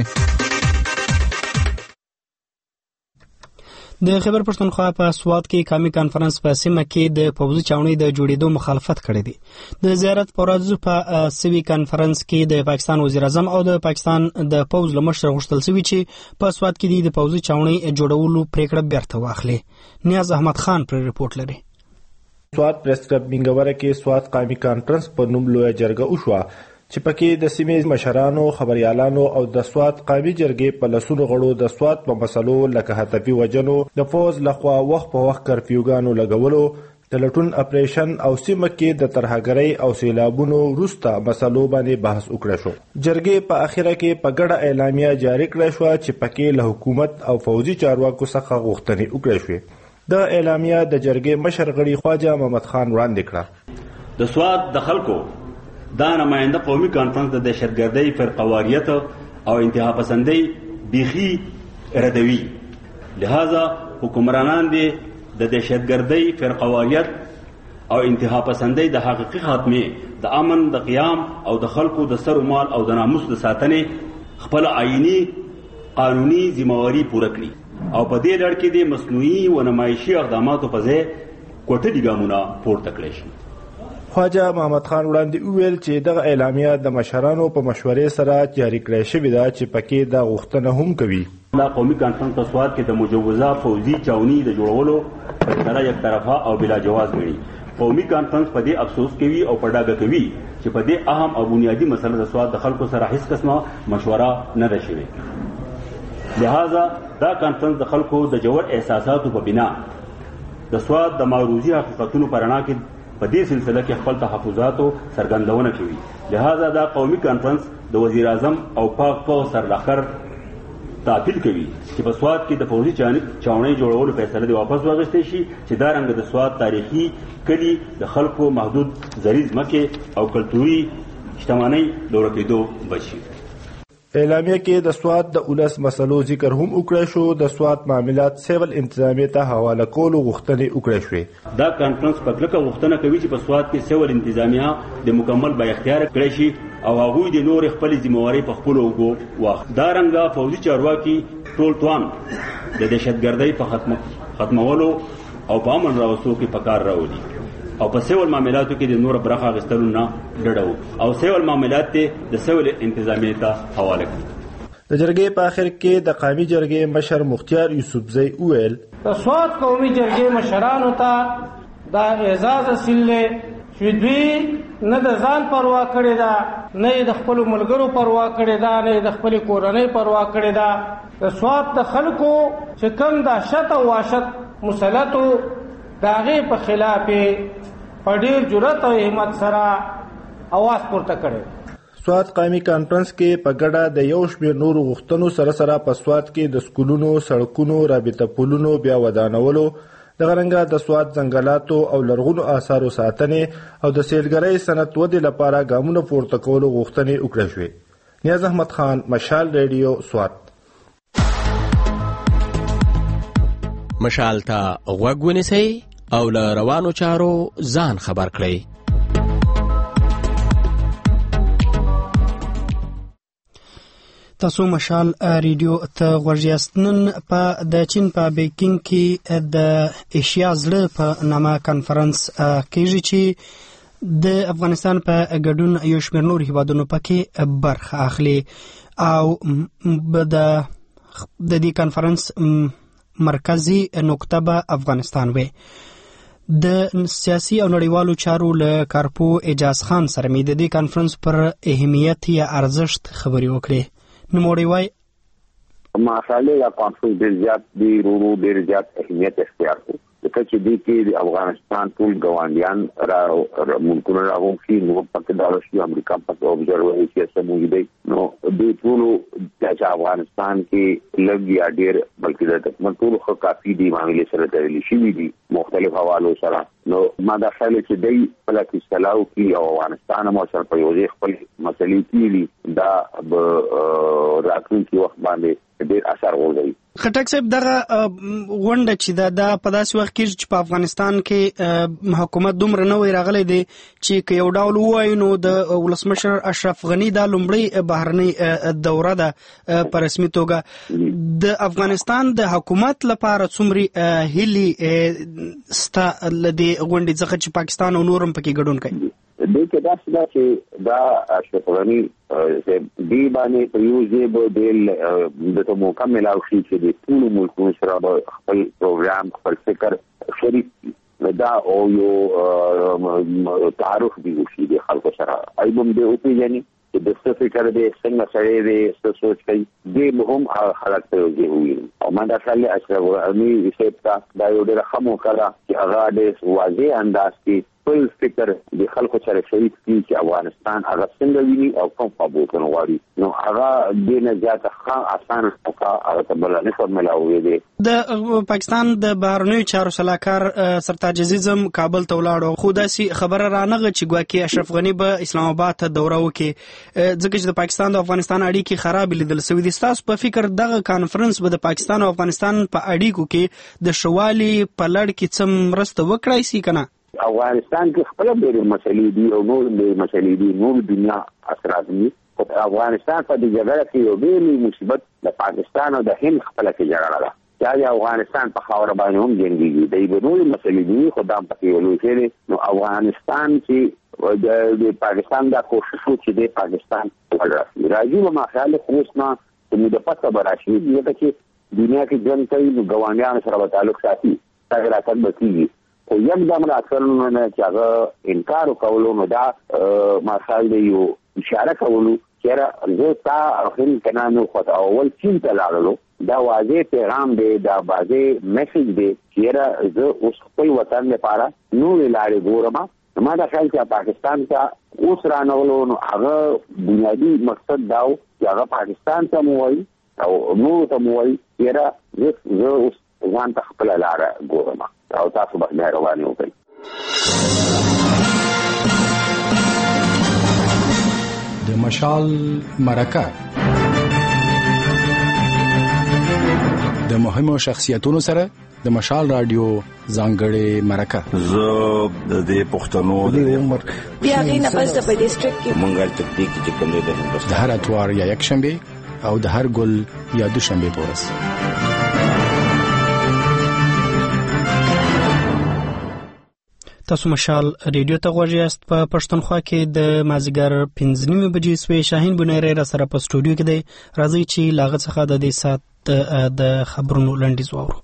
Speaker 1: د خیبر پښتونخوا په سوات کې قومي کانفرنس په سیمه کې د پوځي چاونۍ د جوړېدو مخالفت کړی دی. د زیارت پر ورځ په سوي کانفرنس کې د پاکستان وزیر اعظم او د پاکستان د پوځ له مشر غوښتل شوی چې په سوات کې د پوځي چاونۍ جوړولو پریکړه بیرته واخلي. نیاز احمد خان پر رپورټ لري.
Speaker 16: سوات پریس کلب منګوره کې سوات قومي کانفرنس په نوم لویه جرګه وشوه چې پکې د سیمې مشرانو، خبريالانو او د سوات قومي جرګې په لسونو غړو د سوات په مسلو لکه هدفي وجنو، د فوز لخوا وخت په وخت کرفیوګانو لګولو، د لټون اپریشن او سیمه کې د ترهګرۍ او سیلابونو وروسته مسلو باندې بحث وکړ شو. جرګې په اخره کې په ګډه اعلامیه جاری کړه شو چې پکې له حکومت او فوزي چارواکو څخه غوښتنې وکړې شوې. د اعلامیه د جرګې مشر غړي خواجه محمد خان وړاندې کړه.
Speaker 3: د سوات د خلکو دا نماینده قومي کانفرنس د دهشتګردۍ، فرقواریت او انتها پسندۍ بیخي ردوي. لہذا حکمرانان دي د دهشتګردۍ، فرقواریت او انتها پسندۍ د حقیقي خاتمه، د امن، د قیام او د خلکو د سر و مال او د ناموس د ساتنې خپل آئینی قانوني ذمہواری پوره کړي او په دې لړ کې د مصنوعي و نمایشي اقداماتو په ځای کوټلي ګامونه پورته کړي شي.
Speaker 16: خواجه محمد خان وړاندې وویل چې دغه اعلامیه د مشرانو په مشورې سره جاری کړې شوې ده چې پکې دا غوښتنه هم کوي.
Speaker 3: دا قومي کانفرنس په سوات کې د مجوزه فوزي چاونۍ د جوړولو په یک طرفه او بلا جواز غني. قومي کانفرنس په دې افسوس کوي او په ډاګه کوي چې په دې اهم او بنیادی مسله د سوات د خلکو سره هیڅ قسمه مشوره نه ده شوې. لہذا دا کانفرنس د خلکو د جوړ احساساتو په بنا د سوات د معروضي حقیقتونو په رڼا کې په دې سلسله کې خپل تحفظاتو څرګندونه کوي. لہذا دا قومي کانفرنس د وزیر اعظم او پاک پوځ سرلښکر تعطیل کوي چې په سوات کې د فوزي چاونۍ جوړولو فیصله دی واپس واخیستل شي چې دا رنګ د سوات تاریخي کلي د خلکو محدود زرعي ځمکې او کلتوري شتمنۍ د ورکېدو بچ شي.
Speaker 16: اعلامیه کې د سوات د اولس مسلو ذکر هم وکړی شو. د سوات معاملات سیول انتظامیه ته حواله کولو غوښتنې وکړې شوې.
Speaker 3: دا کانفرنس په کلکه غوښتنه کوي چې په سوات کې سیول انتظامیه د مکمل با اختیار کړی شي او هغوی د نور خپل ذمہواری په خپلو اوږو واخلي. دا رنګه فوزي چارواکي ټول توان د دهشتګردۍ په ختمولو او په امن راوستلو کې په کار راولي او په سیول معاملاتو کې د نور برخه اخیستلو نه ډډه او سیول معاملات ته د سیول انتظامیه ته حواله کړي.
Speaker 16: د جرګې په اخر کې د قومي جرګې مشر مختار یوسفزئی وویل
Speaker 17: د سوات قومي جرګې مشرانو ته دا اعزاز حاصل چې دوی نه د ځان پروا کړې ده، نه د خپل ملګرو پروا کړې ده، نه د خپل کورنۍ پروا کړې ده. د سوات د خلکو چې کوم دا شت او واشت مسلطو د هغې په خلاف په ډېر جرأت او همت سره اواز پورته کړی.
Speaker 16: سواد قائمي کانفرنس کې په ګډه د یو شمېر نورو غوښتنو سره په سواد کې د سکولونو، سړکونو، رابطه پلونو بیا ودانولو، دغه رنګه د سواد ځنګلاتو او لرغونو آثارو ساتنې او د سیلګرۍ صنعت ودې لپاره ګامونه پورته کولو غوښتنې وکړل شوې. نیاز احمد خان، مشال ریډیو، سواد.
Speaker 18: مشال ته غوږ ونیسئ او له روانو چارو ځان خبر کړئ.
Speaker 1: تاسو مشال ریډیو ته غوږ یاست. نن په د چین په بیکینګ کې د ایشیا زړه په نامه کانفرنس کېږي چې د افغانستان په ګډون یو شمېر نور هیوادونو پکې برخه اخلي او د دې کانفرنس مرکزی نقطه به افغانستان وي. د سیاسي او نړیوالو چارو له کارپو اجاز خان سره مې د دې کانفرنس پر اهمیت یا ارزښت خبرې وکړې. نوموړی وایي
Speaker 19: ماشاءالله دا کانفرنس ډېر زیات دی، ډېر زیات اهمیت اختیار کړو ځکه چې دې کې د افغانستان ټول ګاونډیان ملکونه راغونډ شي، نو پکې دا شي امریکا پکې اوبزرور سیاست موجود دی. نو دې ټول چې افغانستان کې لږ یا ډېر بلکې د ټول خو کافي دي معاملې سره تړلې شوي دي مختلف حوالو سره. نو ما دا خیال چې دی په لکه استلاو کې او افغانستان مو سره په یو ځای خپل مسلې کې دا راتلونکي وخت باندې ډېر اثر ورغی.
Speaker 1: خټک صاحب دغه غونډه چې دا په داسې وخت کې چې په افغانستان کې حکومت دومره نه وی راغلی دی چې که یو ډول ووایو نو د ولسمشر اشرف غني دا لومړی بهرنۍ دوره ده په رسمي توګه. د افغانستان د حکومت لپاره څومره هیلې ستا له دې غونډې څخه چې پاکستان او نور هم پکې ګډون کوي؟
Speaker 19: دې کې دا چې دا اشرف غني دی باندې په یو ځای به د موقع ملاو شي چې د ټول ملکونو سره خپل پروګرام خپل فکر شریک دا او یو تعارف دی وشي د خلکو سره ایبم دې او پیژني چې د څه فکر دې څنګه سره دې څه سوچ کوي دې هم خلک ته وي. او ما دا خلک اشرف غني ثبت دا یو ډېر ښه موقع ده چې هغه د واضح انداز کې خپل فکر د خلکو سره شریک کړي چې افغانستان هغه څنګه ویني او کوم فابوتونه غواړي. نو هغه د نه زیاته ښه اسانه موقع هغه ته بلنه فرملاوي دي.
Speaker 1: د پاکستان د بهرنیو چارو سلاکار سرتاج عزیزم کابل ته ولاړو، خو داسې خبره رانغه چې ګواکې اشرف غني به اسلام آباد ته دوره وکړي ځکه چې د پاکستان او افغانستان اړیکې خراب لیدل شوې دي. ستاسو په فکر دغه کانفرنس به د پاکستان او افغانستان په اړیکو کې د ښهوالي په لړ کې څه مرسته وکړای شي که نه؟
Speaker 19: افغانستان کې خپل ډېرې مسلې دي او نور ډېرې مسلې دي، نور دنیا اثرات دي. خو افغانستان په دې جګړه کې یو ډېر مصیبت د پاکستان او د هند خپله کې جګړه ده چې افغانستان په خاوره باندې هم جنګېږي. د نور مسلې دي خو دا پکې یو لوی شی دی. نو افغانستان چې د پاکستان دا کوشش و چې د پاکستان راځي و ما خیال خو اوس نه زموږ د پته به راشي ځکه چې دنیا کې ژوند کوي نو ګاونډیانو سره به تعلق ساتي تګ راتګ به کېږي. خو یکدم راتللو نه چې هغه انکار وکولو نو دا ما خیال دی یو اشاره کولو چې زه تا هند که نه نو خو اول چین ته لاړلو دا واضح پیغام دی، دا واضح میسج دی چې زه اوس خپل وطن لپاره نورې لارې ګورم. ما دا خیال چې پاکستان ته اوس رانغلو نو هغه بنیادي مقصد دا و چې هغه پاکستان ته مو وایي او نورو ته مو وایي چې زه اوس ځان ته خپله لاره ګورم او تاسو به مهرباني وکړئ.
Speaker 20: د مشال مرکه د مهمو شخصیتونو سره د مشال رادیو ځانګړې مرکه.
Speaker 21: زه د دې پښتنو د عمر
Speaker 22: بیا غینه پس د ډیسټریکټ کې
Speaker 21: منګل تکتیک چې کوم دی د هندوستان
Speaker 20: د هر اتوار یا یک شنبه او د هر ګل یا دوشنبه پورس.
Speaker 1: تاسو مشال ریډیو ته غوږ یاست. په پښتونخوا کې د مازیګر 5:30 بجې سوی. شاهین بنیری را سره په سټوډیو کې دی. راځئ چې له هغه څخه د دې ساعت د خبرونو لنډیز واورو.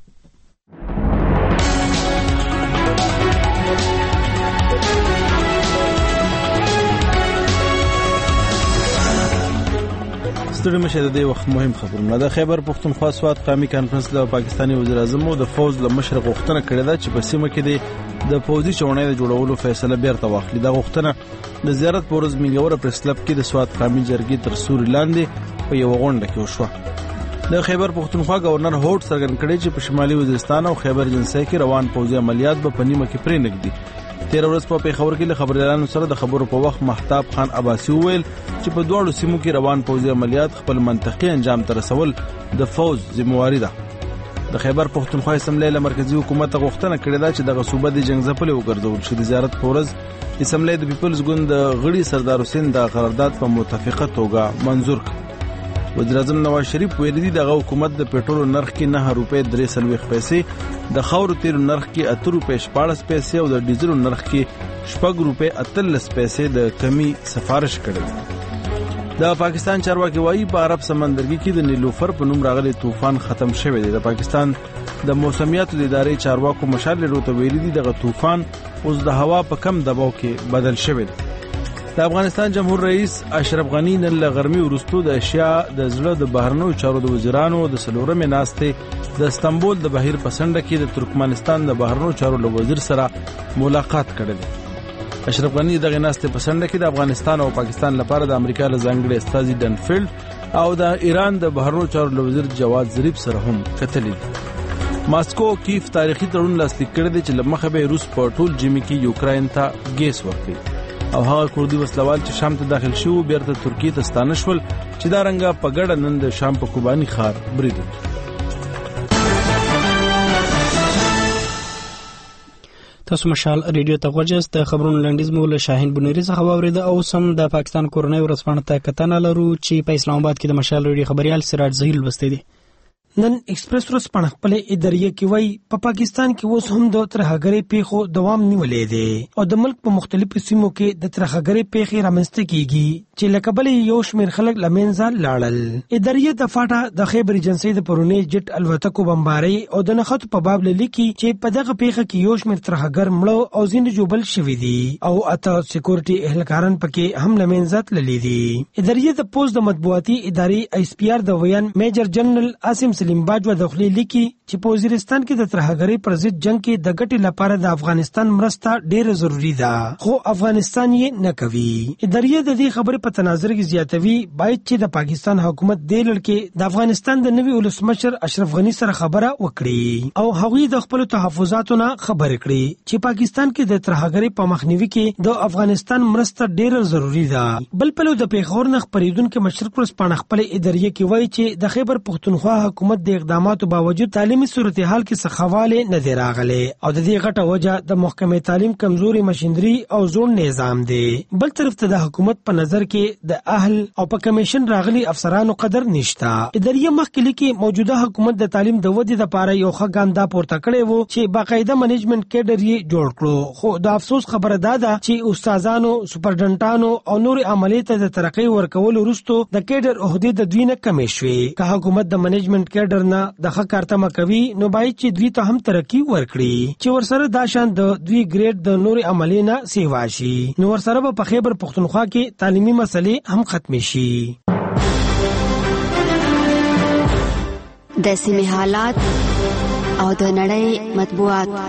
Speaker 2: ستړي مشه د دې وخت مهم خبرونه د خیبر پښتونخوا سوات قومي کانفرنس د پاکستاني وزیر اعظم او د فوج له مشر غوښتنه کړې ده چې په سیمه کې د فوجي چوڼۍ د جوړولو فیصله بیرته واخلي. دا غوښتنه د زیارت په ورځ منګوره پریس کلب کې د سوات قومي جرګې تر سوري لاندې په یو غونډه کې وشوه. د خیبر پښتونخوا گورنر هوټ څرګند کړی چې په شمالي وزیرستان او خیبر جنسي کې روان پوځي عملیات به په نیمه کې پرې نږدي. 13 ورځ په پیښور کې له خبريالانو سره د خبرو په وخت مهتاب خان عباسي وویل چې په دوه سیمو کې روان پوځي عملیات خپل منطقي انجام ته رسول د فوج ذمہواری ده. د خیبر پښتونخوا اسمبلی له مرکزی حکومت غوښتنه کړې ده چې د غصوبه د جنگ ځپلې وګرځول شي. د زیارت په ورځ اسمبلی د پیپلز ګوند د غړي سردار حسین د قرارداد په متفقه توګه منظور کړ. وزیر اعظم نواز شریف ویلي دي دغه حکومت د پېټرول نرخ کې 9 روپۍ 3 پیسې، د خاورو تیلو نرخ کې 8 روپۍ 14 پیسې او د ډیزلو نرخ کې 6 روپۍ 18 پیسې د کمی سفارش کړې. د پاکستان چارواکي وایي په عرب سمندرګي کې د نیلوفر په نوم راغلي طوفان ختم شوی دی. د پاکستان د موسمیاتو د ادارې چارواکو مشال لروته ویلي دي دغه طوفان اوس د هوا په کم دباو کې بدل شوی دی. د افغانستان جمهور رئیس اشرف غنی نن له غرمې وروسته د اشیا د زړه د بهرنیو چارو د وزیرانو د څلورمې ناستې د استنبول د بهیر په څنډه کې د ترکمنستان د بهرنیو چارو له وزیر سره ملاقات کړی دی. اشرف غنی دغه ناستې په څنډه کې د افغانستان او پاکستان لپاره د امریکا له ځانګړي استازي ډنفیلډ او د ایران د بهرنیو چارو له وزیر جواد ظریف سره هم کتلي دي. ماسکو کیف تاریخي تړون لاسلیک کړی دی چې له مخه به روس په ټول جمی کې یوکراین ته ګیس ورکړي او هغه کوردي وسلوال چې شام ته داخل شو بیرته ترکیه ته ستانه شول چې دا رنګه په ګډه نن د شام په کوبانی ښار برید
Speaker 1: تاسو مشال ریډیو ته غوږیاست. د خبرونو لنډیز مو له شاهین بنيري څخه واوریده او سم د پاکستان کورنۍ ورځپاڼه ته کتنه لرو چې په اسلام آباد کې د مشال ریډیو خبريال سراج زهیل لوستي دي.
Speaker 12: نن ایکسپریس ورځپاڼه خپل ادارې کې وایي په پاکستان کې اوس هم د ترهګرۍ پیښو دوام نیولې دی او د ملک په مختلفو سیمو کې د ترهګرۍ پیښې رامنځته کیږي چې لکه بلې یو شمېر خلک له منځه لاړل. ادارې د فاټا د خیبر ایجنسۍ د پرونی جټ الوتکو بمبارۍ او د نښتو په باب لیکي چې په دغه پیښه کې یو شمېر ترهګر مړه او ځینې جوبل شوي دي او اته سکیورټي اهلکاران پکې هم له منځه تللي دي. ادارې د پوز د مطبوعاتي ادارې آی اس پی آر د ویان میجر جنرال عاصم سلیم باجوه د خپل لیکي چې په وزیرستان کې د ترهګرۍ پر ضد جنگ کې د ګټې لپاره د افغانستان مرسته ډېره ضروری ده خو افغانستان یې نه کوي. ادارې د دې خبرې په تناظر کې زیاتوي باید چې د پاکستان حکومت د لړکې د افغانستان د نوي ولسمشر اشرف غنی سره خبره وکړي او هغوی د خپل تحفظاتو نه خبر کړي چې پاکستان کې د ترهګرۍ په مخنیوي کې د افغانستان مرسته ډېره ضروری ده. بل پلو د پیښور نه خبرېدونکو مشرق ورځپاڼه خپل ادارې کې وایي چې د خیبر پښتونخوا حکومت د اقداماتو باوجود تعلیمي صورتحال کې سخواله نه دی راغلی او د دې غټه وجه د محکمې تعلیم کمزوري ماشينري او زوړ نظام دی. بل طرف ته د حکومت په نظر کې د اهل او په کمیشن راغلي افسرانو قدر نشتا. ادارې مخکې لیکي موجوده حکومت د تعلیم د ودې لپاره یو ښه ګام دا پورته کړی وو چې باقاعده منیجمنت کیډر یې جوړ کړو خو د افسوس خبره ده چې استادانو سپرډنټانو او نور عملیات د ترقی ورکول وروسته د کیډر عہدې د دوی نه کمې شوې. که حکومت د منیجمنت کیډر نه د ښه کارتمه کوي نو باید چې دوی ته هم ترقی ورکړي چې ورسره دا شان د دوی ګریډ د نور عملینا سیوا شي نو ورسره په خیبر پښتونخوا کې تعلیمي مسلې هم ختم شي.
Speaker 11: د سیمې حالات او د نړۍ مطبوعات.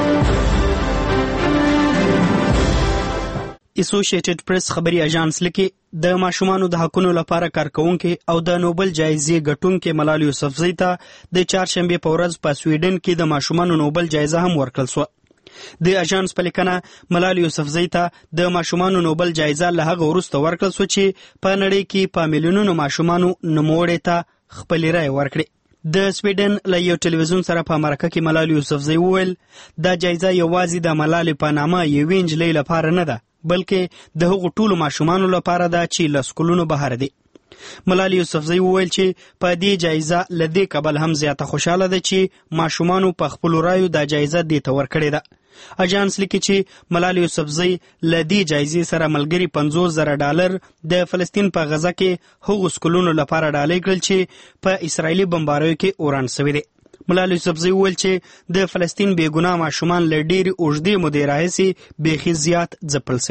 Speaker 1: اسوسییټډ پریس خبري اژانس لیکي د ماشومانو د حقونو لپاره کارکونکو او د نوبل جایزې ګټونکو ملال یوسفزۍ ته د چهارشنبه په ورځ په سویډن کې د ماشومانو نوبل جایزه هم ورکړل شو. د اژانس په لیکنه ملال یوسفزۍ ته د ماشومانو نوبل جایزه له هغه وروسته ورکړل شو چې په نړۍ کې په میلیونونو ماشومانو نوموړي ته خپل رائے ورکړي. د سویډن له یو ټلویزیون سره په مرکه کې ملال یوسفزۍ وویل دا جایزه یوازې د ملال په نامه یوې نجلۍ لپاره نه ده بلکې د هغو ټولو ماشومانو لپاره ده چې له سکولونو بهر دي. ملال یوسفزۍ وویل چې په دې جایزه له دې کبل هم زیاته خوشاله ده چې ماشومانو په خپل رایو دا جایزه دې ته ورکړې ده. اژانس لیکي چې ملال یوسفزۍ له دې جایزې سره ملګري $50,000 د فلسطین په غزه کې هغو سکولونو لپاره ډالۍ کړل چې په اسرایلی بمباریو کې اوران شوي دي. ملال یوسفزۍ وویل چې د فلسطین بېګناه ماشومان له ډېرې اوږدې مودې راهیسې بیخي زیات ځپل شوي دي.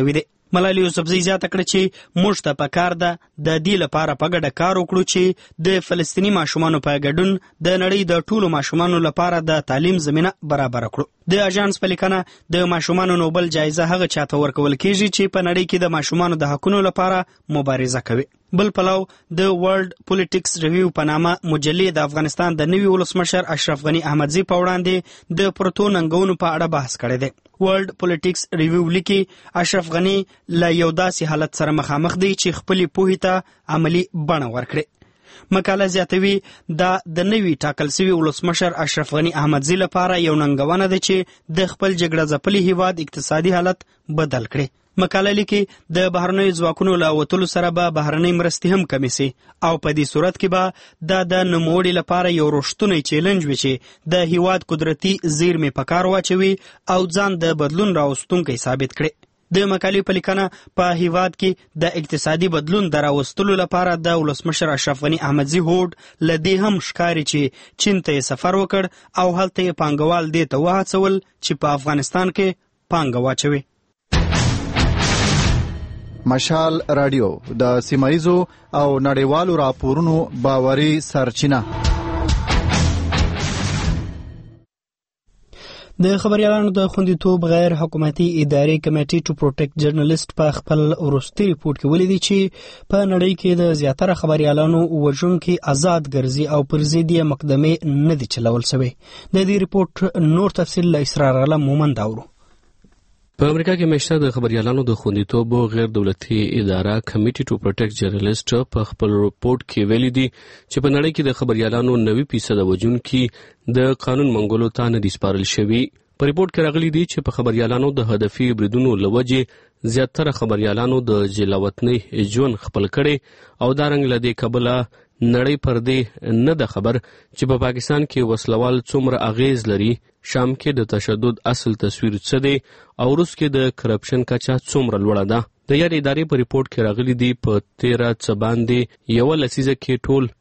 Speaker 1: ملالۍ یوسفزۍ زیاته کړه چې موږ ته پکار ده د دې لپاره په ګډه کار وکړو چې د فلسطیني ماشومانو په ګډون د نړۍ د ټولو ماشومانو لپاره د تعلیم زمینه برابر کړو. د اژانس په لیکنه د ماشومانو نوبل جایزه هغه چاته ورکول کیږي چې په نړۍ کې د ماشومانو د حقونو لپاره مبارزه کوي. بل پلو د ورلد پولیټکس ریویو په نامه مجلې د افغانستان د نوي ولسمشر اشرف غنی احمدزي په وړاندې د پروتو ننګونو په اړه بحث کړی دی. ورلد پولیټکس ریویو لیکي اشرف غنی له یو داسې حالت سره مخامخ دی چې خپلې پوهې ته عملي بڼه ورکړي. مقاله زیاتوي دا د نوي ټاکل سوي ولسمشر اشرف غنی احمدزي لپاره یو ننګونه ده چې د خپل جګړه ځپلي هیواد اقتصادي حالت بدل کړي. مقاله لیکي د بهرنیو ځواکونو له وتلو سره به بهرنۍ مرستې هم کمې سي او په دې صورت کې به دا د نوموړي لپاره یو رښتونی چیلنج وي چې د هیواد قدرتي زیرمې په کار واچوي او ځان د بدلون راوستونکی ثابت کړي. د مقالې په لیکنه په هیواد کې د اقتصادي بدلون د راوستلو لپاره د ولسمشر اشرف غنی احمدزي هوډ له دې هم ښکاري چې چین ته سفر وکړ او هلته یې پانګوال دې ته وهڅول چې په افغانستان کې پانګه واچوي.
Speaker 10: مشال رادیو د سیمایزو او نړیوالو راپورونو باوري سرچینه.
Speaker 1: د خبريالانو د خوندیتوب غیر حکومتي ادارې کمیټې ټو پروټیکټ جرنالست په خپل وروستي ریپورت کې ولیدي چې په نړۍ کې د زیاتره خبريالانو وژونکي آزاد ګرځي او پر ضد یې مقدمې نه دي چلول شوی. د دې ریپورت نور تفصیل له اسرار علم مومند اورو.
Speaker 5: په امریکا کې مشته د خبريالانو د خوندیتوب غیر دولتي اداره کمیټې ټو پروټیکټ جرنالست په خپل ریپورت کې ویلي دي چې په نړۍ کې د خبريالانو 90% وژونکي د قانون منګولو ته نه دي سپارل شوي. په ریپورت کې راغلي دي چې په خبريالانو د هدفي بریدونو لوجې زیاتره خبريالانو د جلاوطنۍ ژوند خپل کړي او دارنګ لدی کبله نړۍ پر دې نه ده خبر چې په پاکستان کې وسلوال څومره اغیز لري، شام کې د تشدد اصل تصویر څه دی او روس کې د کرپشن کچه څومره لوړه ده. د یاد ادارې په ریپورت کې راغلي دي په 13 څه باندې یو لسیزه کې ټول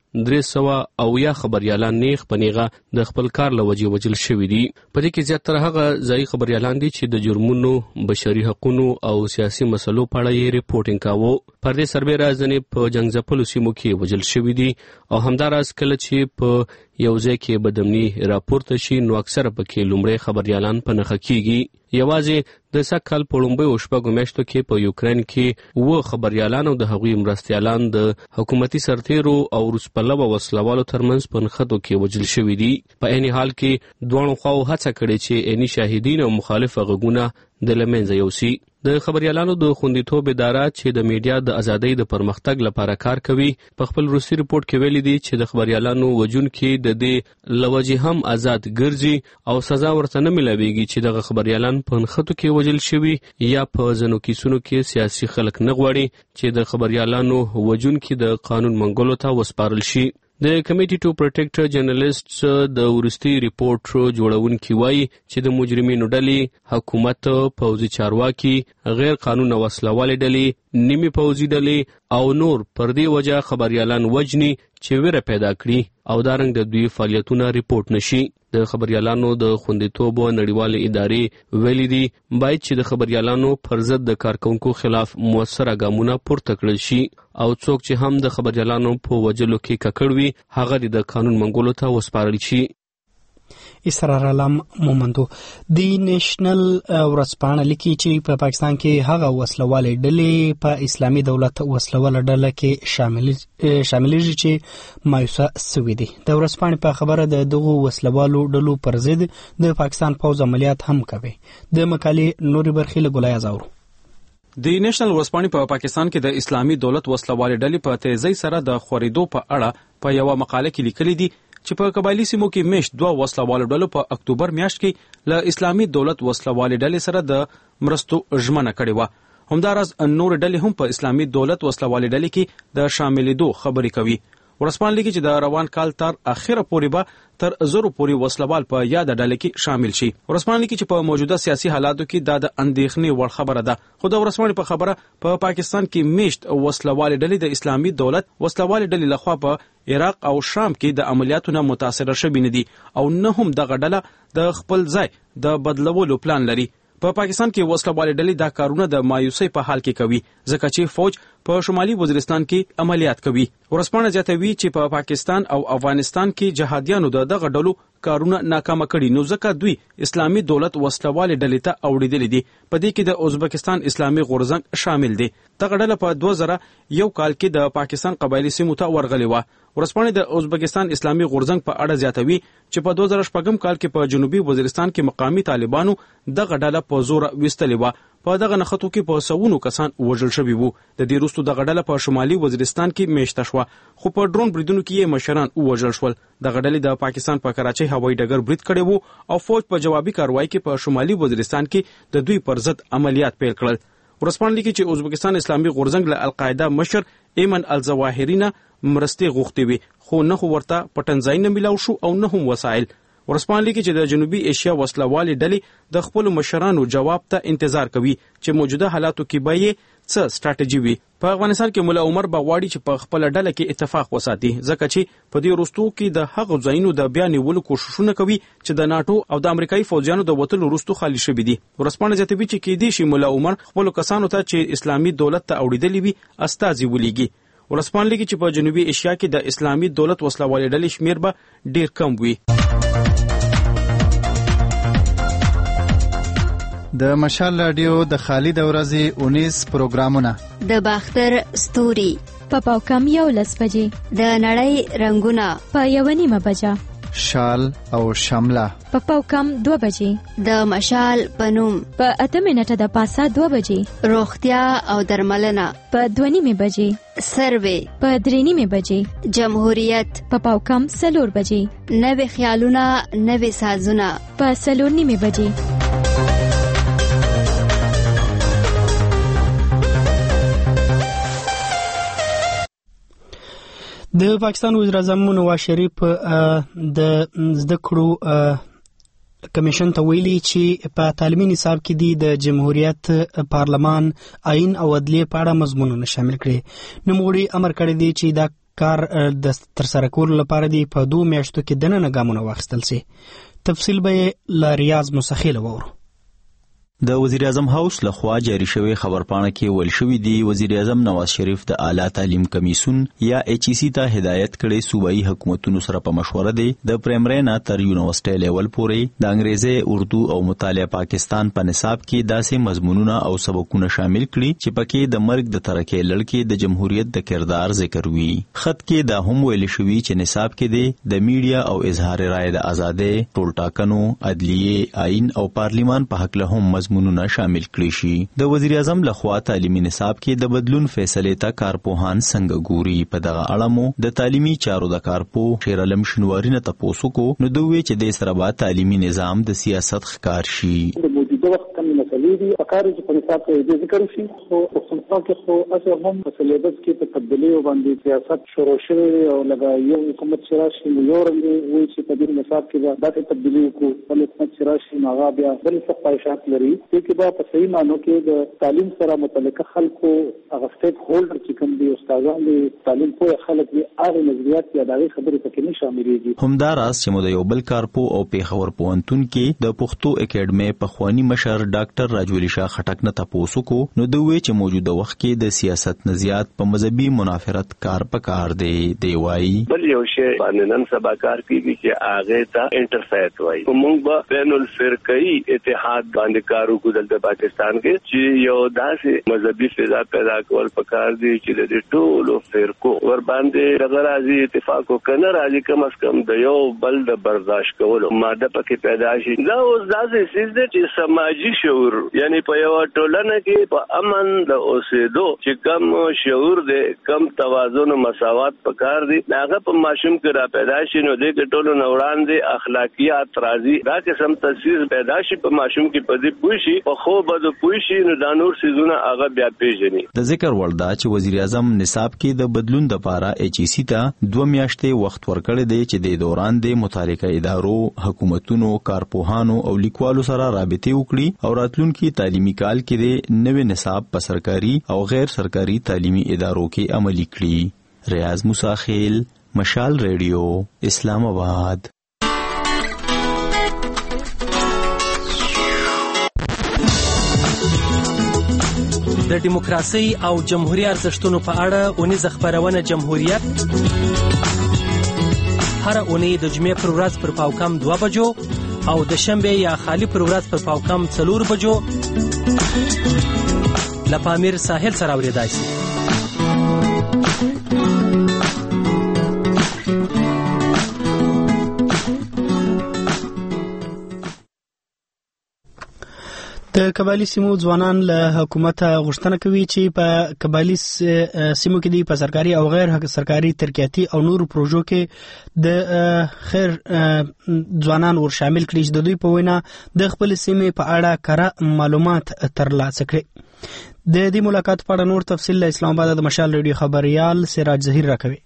Speaker 5: 300 خبريالان نیغ پنیغه د خپل کار لوجې وجل شوي دي. په دې کې زیاتره هغه ځای خبريالان دي چې د جرمونو، بشري حقوقو او سیاسي مسلو په اړه یې ریپورټینګ کاوه. پر دې سربېره ځنې په جنگ ځپلو سیمو کې وجل شوي دي او همداراز کله چې په یو ځای کې بدامني راپورته شي نو اکثره پکې لومړی خبريالان په نښه کیږي. یوازې د سکهال په لومړیو شپږو میاشتو کې په یوکرين کې 9 خبريالان او د هغوی مرستیالان د حکومتي سرتیرو او روس پلوه وسلوالو ترمنځ په نښتو کې وجل شوي دي. په عین حال کې دواړو خواو هڅه کړې چې عیني شاهدین او مخالف غږونه د لمنځه یوسي. د خبريالانو د خوندیتوب اداره چې د میډیا د ازادۍ د پرمختګ لپاره کار کوي په خپل روسي ریپورت کې ویلي دي چې د خبريالانو وژونکي د دې لوجې هم آزاد ګرځي او سزا ورته نه ملاويږي چې دغه خبريالان په نښتو کې وژل شوي یا په ځینو کیسونو کې سیاسي خلک نه غواړي چې د خبريالانو وژونکي د قانون منګولو ته وسپارل شي. د کمیټې ټو پروټیکټ جرنالست د ورستي ریپورت جوړونکي وایي چې د مجرمینو ډلې، حکومت، پوځي چارواکي، غیر قانون وسلوالې ډلې، نیمه پوځي ډلې او نور پر دې وجه خبريالان وجني چې ویره پیدا کړي او دارنګ د دوی فعالیتونه ریپورت نشي. د خبريالانو د خوندیتوب نړیوالې ادارې ویلي دي باید چې د خبريالانو پر ضد د کارکونکو خلاف موثره ګامونه پورته کړل شي او څوک چې هم د خبريالانو په وجلو کې ککړ وي هغه د قانون منګولو ته وسپارل شي.
Speaker 1: اسرار علم مومندو د نېشنل ورځپاڼه لیکي چې په پاکستان کې هغه وسلوالې ډلې په اسلامي دولت وسلواله ډله کې شاملېږي چې مایوسه سوي دي. د ورځپاڼې په خبره د دغو وسلوالو ډلو پر ضد د پاکستان پوځ عملیات هم کوي. د مقالې نوري برخې له ګلای ازاورو.
Speaker 6: د نېشنل ورځپاڼې په پاکستان کې د اسلامي دولت وسلوالې ډلې په تیزی سره د خورېدو په اړه په یو مقاله کې لیکلي دي چې په قبایلی سیمو کې میشت 2 وسلوالو ډلو په اکتوبر میاشت کې له اسلامي دولت وسلوالې ډلې سره د مرستو ژمنه کړې وه. همداراز نور ډلې هم په اسلامي دولت وسلوالې ډلې کې د شاملېدو خبرې کوي. ورځپاڼه لیکي چې د روان کال تر اخره پورې به تر 1000 پورې وسلوال په یاد ډله کې شامل شي. ورځپاڼه لیکي چې په موجوده سیاسي حالاتو کې دا د اندېښنې وړ خبره ده. خو د ورځپاڼې په خبره په پاکستان کې میشت وسلوال ډلې د اسلامي دولت وسلوال ډلې لخوا په عراق او شام کې د عملیاتو نه متاثر شوي نه دي او نه هم دغه ډله د خپل ځای د بدلولو پلان لري. په پاکستان کې وسلوالې ډلې دا کارونه د مایوسۍ په حال کې کوي ځکه چې فوج په شمالي وزیرستان کې عملیات کوي. ورسپانه زیاتوي چې په پاکستان او افغانستان کې جهادیانو دغه ډلو کارونه ناکامه کړي نو ځکه دوی اسلامي دولت وسلوالې ډلې ته اوړېدلې دي. په دې کې د ازبکستان اسلامي غورځنګ شامل دی. دغه ډله په 2001 کال کې د پاکستان قبایلی سیمو ته ورغلې وه. ورسپانه د ازبکستان اسلامي غورځنګ په اړه زیاتوي چې په 2014 کال کې په جنوبي وزیرستان کې مقامی طالبانو دغه ډله په زور وستلې وه. په دغه نښتو کې په سوونو کسان وژل شوي وو. د دې وروسته دغه ډله په شمالي وزیرستان کې میشته شوه خو په ډرون بریدونو کې یې مشران ووژل شول. دغه ډلې د پاکستان په کراچۍ هوایي ډګر برید کړی وو او فوج په جوابي کاروایی کې په شمالي وزیرستان کې د دوی پر ضد عملیات پیل کړل. ورسپانه لیکي چې ازبکستان اسلامي غورځنګ له القاعده مشر ایمن الظواهري نه مرستې غوښتې وي خو نه خو ورته پټنځای نه ملاو شو او نه هم وسایل. ورسپانه لیکي چې د جنوبي ایشیا وسلوالې ډلې د خپل مشرانو جواب ته انتظار کوي چې موجوده حالاتو کې به یې څه ستراتیژي وي. په افغانستان کې مولا عمر بغواړي چې په خپل ډله کې اتفاق وساتي ځکه چې په دې وروستو کې د هغو ځایونو د بیا نیولو کوښښونه کوي چې د ناتو او د امریکایي فوجیانو د وتلو وروستو خالي شوي دي. ورسپانه زیاتوي چې کېدای شي مولا عمر خپلو کسانو ته چې اسلامي دولت ته اوړېدلي وي استازي ولیږي. ورسپانه لیکي چې په جنوبي ایشیا کې د اسلامي دولت وسلوالې ډلې شمیر به ډیر کم وي.
Speaker 10: د مشال رادیو د خالد ورځې 19 پروګرامونه
Speaker 11: د باختر ستوري په پاوکم 11 بجې د نړۍ رنگونه په 1:30 بجه
Speaker 10: شال او شمله
Speaker 11: په پاوکم 2 بجې د مشال پنوم په 8 منټه د پاسا 2 بجې روغتیا او درملنه په 2:30 بجې سروې په 3:30 بجې جمهوریت په پاوکم 4 بجې نوې خیالونه نوې سازونه په 4:30 بجې.
Speaker 1: د پاکستان وزیر اعظم نواز شریف د زده کړو کمیشن ته ویلي چې په تعلیمي نصاب کې د جمهوریت پارلمان آئین او عدلیه په اړه مضمونونه شامل کړي. نوموړي امر کړی دی چې دا کار د ترسره کولو لپاره دی په 2 میاشتو کې دننه ګامونه واخیستل شي. تفصیل به له ریاض مسخیل وورو.
Speaker 7: د وزیر اعظم هاوس لخوا جاری شوی خبرپاڼه کې ویل شوی دی وزیر اعظم نواز شریف د اعلی تعلیم کمیسیون یا ایچ ای سی ته هدایت کړي صوبایي حکومتونو سره په مشوره دی د پرایمری نه تر یونیورسيټي لیول پورې د انګریزي اردو او مطالعه پاکستان په نصاب کې داسې مضمونونه او سبقونه شامل کړي چې پکې د مرګ د ترکه لړکې د جمهوریت د کردار ذکر وي. خط کې دا هم ویل شوی چې نصاب کې د میډیا او اظهار رائے د ازادۍ ټول ټاکنو عدلیه آئین او پارلیمان په حق له هم مضمونونه شامل کړي شي. د وزیر اعظم لخوا تعلیمي نصاب کې د بدلون فیصله ته کارپوهان څنګه ګوري په دغه اړه مو د تعلیمي چارو د کارپو شیر علم شنواری نه تاسو کو نو دوی چې د سره با تعلیمي نظام د سیاست ښکار شي.
Speaker 9: د موجوده وخت کم مسلې دي فقره چې په نصاب کې د ذکر شي او خصوصا کې خو اصل هم سلیبس کې په تبدیلی باندې سیاست شروع شوی او لږه یو حکومت شراشي یو رنګ وي چې په دې نصاب کې دا د تبدیلی کو بل حکومت شراشي ناغا بیا بل څه خواهشات لري چې دا په صحیح معنی کې د تعلیم سره متعلق خلکو هغه سټیک هولډر چې کوم دي استادان دي تعلیم په خلک دي هغه نظریات یا دغه خبرې پکې نه شاملېږي.
Speaker 7: همدا راز چې مو د یو بل کارپو او پیښور پوهنتون کې د پښتو اکیډمي په خوانی مشر ډاکټر راجولی شاه خټک نه تاسو کو نو دوی چې موجوده وخت کې د سیاست نزيات په مذهبي منافرت کار پکار دی وایي
Speaker 23: بل یو شی باندې نن سبا کار کوي چې هغه ته انټرفیت وایي موږ به بین الفرقی اتحاد باندې کارو کول د پاکستان کې چې یو داسې مذهبي فضا پیدا کول پکار دی چې د ټولو فرقو ور باندې اگر راځي اتفاق وکنه راځي کم از کم د یو بل د برداشت کولو ماده پکې پیدا شي. دا اوس داسې سیس دی چې سماجی شعور یعنی په یو ټولنه کې په امن د اوسېدو چې کم شعور دی کم توازن او مساوات پکار دی هغه په ماشوم کې را پیدا شي نو د ټولو نوران دی اخلاقیات راځي دا قسم تصویر پیدا شي په ماشوم کې په دې پوښي په خو بده پوښي نو دا نور سيزونه هغه بیا پیژني.
Speaker 7: د ذکر ولدا چې وزیر اعظم نصاب کې د بدلون د لپاره ایچ ای سی ته 2 میاشتې وخت ورکړی دی چې د دوران د متعلقه ادارو حکومتونو کارپوهانو او لیکوالو سره رابطه وکړي او راتلونکي تعلیمي کال کې د نوې نصاب په سرکاري او غیر سرکاري تعلیمي ادارو کې عملي کړي. ریاض مساخیل مشال ریډیو اسلام آباد.
Speaker 8: د دیموکراسي او جمهوریت ارزښتونو په اړه اونیزه خپرونه جمهوریت هر اونۍ د جمعې پر ورځ پر پاوکم 2 بجو او د شنبه یا خالی پر ورځ پر پاوکم 4 بجو لپامیر ساحل سره اوریدای شي.
Speaker 1: د قبایلی سیمو ځوانان له حکومت غوښتنه کوي چې په قبایلی سیمو کې د سرکاري او غیر سرکاري ترقیاتي او نور پروژو کې د خیر ځوانان ور شامل کړي چې د دوی په وینا د خپل سیمې په اړه کره معلومات ترلاسه کړي. د دې ملاقات په اړه نور تفصیل له اسلام آباد د مشال ریډیو خبريال سراج ظهیر راکوي.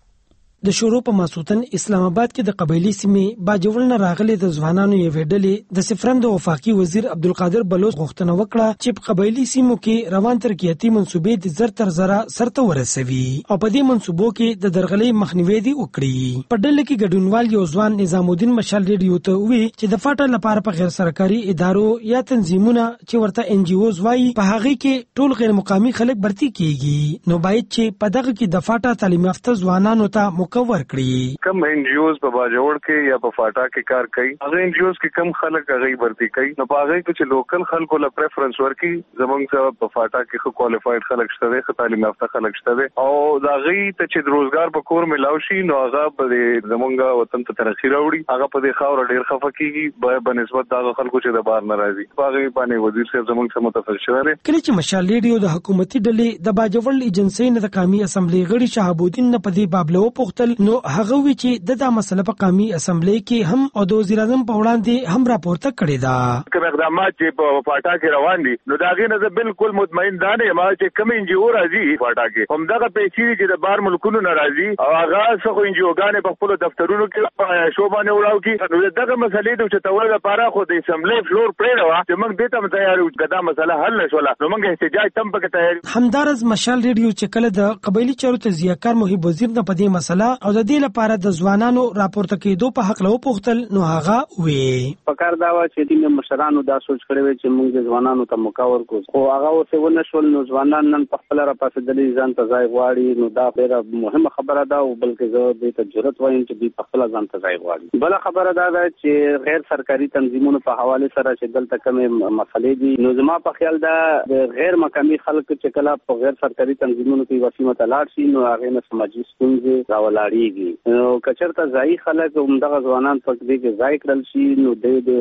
Speaker 12: د شورو په مسوتن اسلام آباد کې د قبایلی سیمې باجوړ نه راغلي د ځوانانو یو ډلې د سفرن د وفاقي وزیر عبدالقادر بلوچ غوښتنه وکړه چې په قبایلی سیمو کې روان ترقیاتي منصوبې د زر تر زره سرته ورسوي او په دې منصوبو کې د درغلۍ مخنیوي دی وکړي. په ډله کې ګډونوال یو ځوان نظام الدین مشال ریډیو ته وی چې د فاټا لپاره په غیر سرکاري ادارو یا تنظیمونه چې ورته ان جی اوز وایي په هغه کې ټول غیر مقامي خلک برتي کیږي، نو باید چې په دغه کې د فاټا تعلیم یافته ځوانانو ته کور کړی.
Speaker 13: کم ان جی اوز په باجوړ کې یا په فاټا کې کار کوي، هغه ان جی اوز کې کم خلک هغه برتي کوي، نو په هغه کې چې لوکل خلکو له پریفرنس ورکي زمونږ څخه په فاټا کې خو کوالیفاید خلک شته دي، خو تعلیم یافته خلک شته دي او دا غي ته چې روزګار په کور ملاوي شي نو هغه په زمونږ وطن ته ترقی راوړي، هغه په دې خاور ډیر خفه کیږي په نسبت دا خلکو چې د بار ناراضي. په هغه باندې وزیر صاحب زمونږ سره متفق شوی دی.
Speaker 12: کله چې مشال ریډیو د حکومتي ډلې د باجوړ ایجنسی نه د قومي اسمبلی غړي شهاب الدین نه په دې بابلو پوښتل، نو هغه وی چې دا مسله په قومي اسمبلی کې هم او د وزیر اعظم په وړاندې هم راپورته کړی دا.
Speaker 13: کوم اقدامات چې په فاټا کې روان دي نو دا غي نه بالکل مطمئن ده نه ما چې کوم ان جی او راځي فاټا کې هم دغه پیسې چې د بار ملکونو ناراضي او هغه څخه ان جی اوګانې په خپل دفترونو کې شوبانه وراو کی نو دغه مسلې د چتول لپاره خو د اسمبلی فلور پرې راو چې موږ دې ته تیار یو دا مسله حل نشوله نو موږ احتجاج تم پکې تیار.
Speaker 12: همدارز مشال ریډیو چې کله د قبایلی چارو ته ضیاءکار محب وزیر نه په دې مسله او د دې لپاره د ځوانانو راپورته کېدو په حق له پوښتل، نو هغه وی
Speaker 14: پکار دا و چې د مشرانو دا سوچ کړی و چې موږ د ځوانانو ته مکاور کو خو هغه ورته ونشول، نو ځوانان نن په خپل را پاسه د ځان ته ځای غواړي، نو دا ډیره مهمه خبره ده او بلکې زه دې ته ضرورت وایم چې د خپل ځان ته ځای غواړي. بل خبره دا ده چې غیر سرکاري تنظیمونو په حواله سره چې دلته کومه مسلې دي، نو زما په خیال دا د غیر مقامي خلک چې کله په غیر سرکاري تنظیمونو کې وسیمه تلاړ شي نو هغه نه سماجی ستونزې راولاړيږي. نو کچرته ځای خلک همدغه ځوانان په دې کې ځای کړل شي نو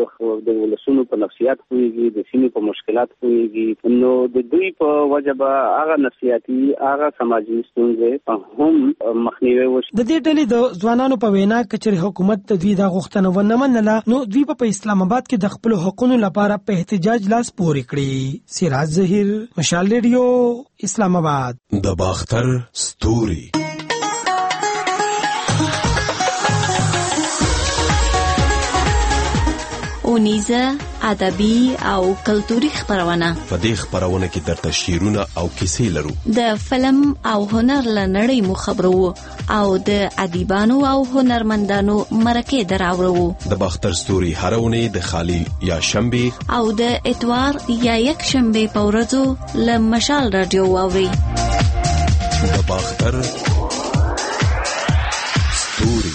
Speaker 14: د ولسونو په نفسیات کويږي، د سیمې په مشکلات کويږي، نو د دوی په وجبه هغه نفسیاتي هغه سماجی ستونزې هم مخنیوي وشي.
Speaker 12: د دې ډلې د ځوانانو په وینا کچې حکومت د دوی د غوښتنو ونه منله نو دوی په اسلام آباد کې د خپل حقوقو لپاره په احتجاج لاس پورې کړی. سراج ظهیر، مشال ریډیو، اسلام آباد.
Speaker 24: د باختر ستوري
Speaker 11: اونیزه ادبي او کلتوري خبرونه.
Speaker 24: په دې خبرونه کې درته شعرونه او کیسې لرو.
Speaker 11: د فلم او هنر لنړۍ مو خبرو او د ادیبانو او هنرمندانو مرکه دراوړو.
Speaker 24: د باختر ستوري هرونه د خالی یا شنبه
Speaker 11: او د اتوار یا یک شنبه په ورځو له مشال رادیو واوري.
Speaker 24: د باختر ستوري.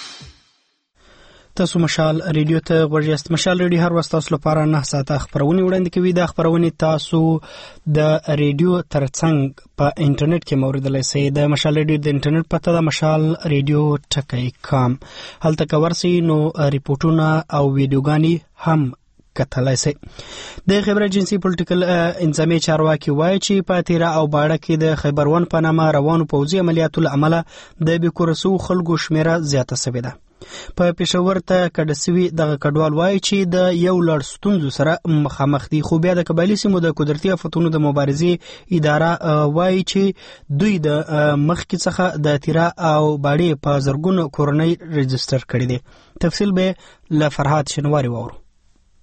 Speaker 1: تاسو مشال ریډیو ته ورجست. مشال ریډیو هر وخت تاسو لپاره 9 ساعته خبرونه وړاندې کوي. د خبرونه تاسو د ریډیو ترڅنګ په انټرنیټ کې موریدلای شئ. د مشال ریډیو د انټرنیټ پته د مشال ریډیو ټکی.com هلته کورسي نو ریپورتونه او ویډیوګانی هم کتلای شئ. د خبر ایجنسی پولیټیکل انضمامي چارواکي وایي چې په تیرا او باړه کې د خیبرون په نامه روانو پوځي عملیاتو لامل د بیکورسو خلکو شمیره زیاته شوې ده. په پېښور ته کډسوي دغه کډوال وایي چې د یو لړ ستونزو سره مخامخ دي، خو بیا د قبایلی سیمو د قدرتي آفتونو د مبارزې اداره وایي چې دوی د مخکې څخه د تیرا او باړې په زرګونو کورنۍ رجستر کړي دي. تفصیل به له فرهاد شنواری وورو.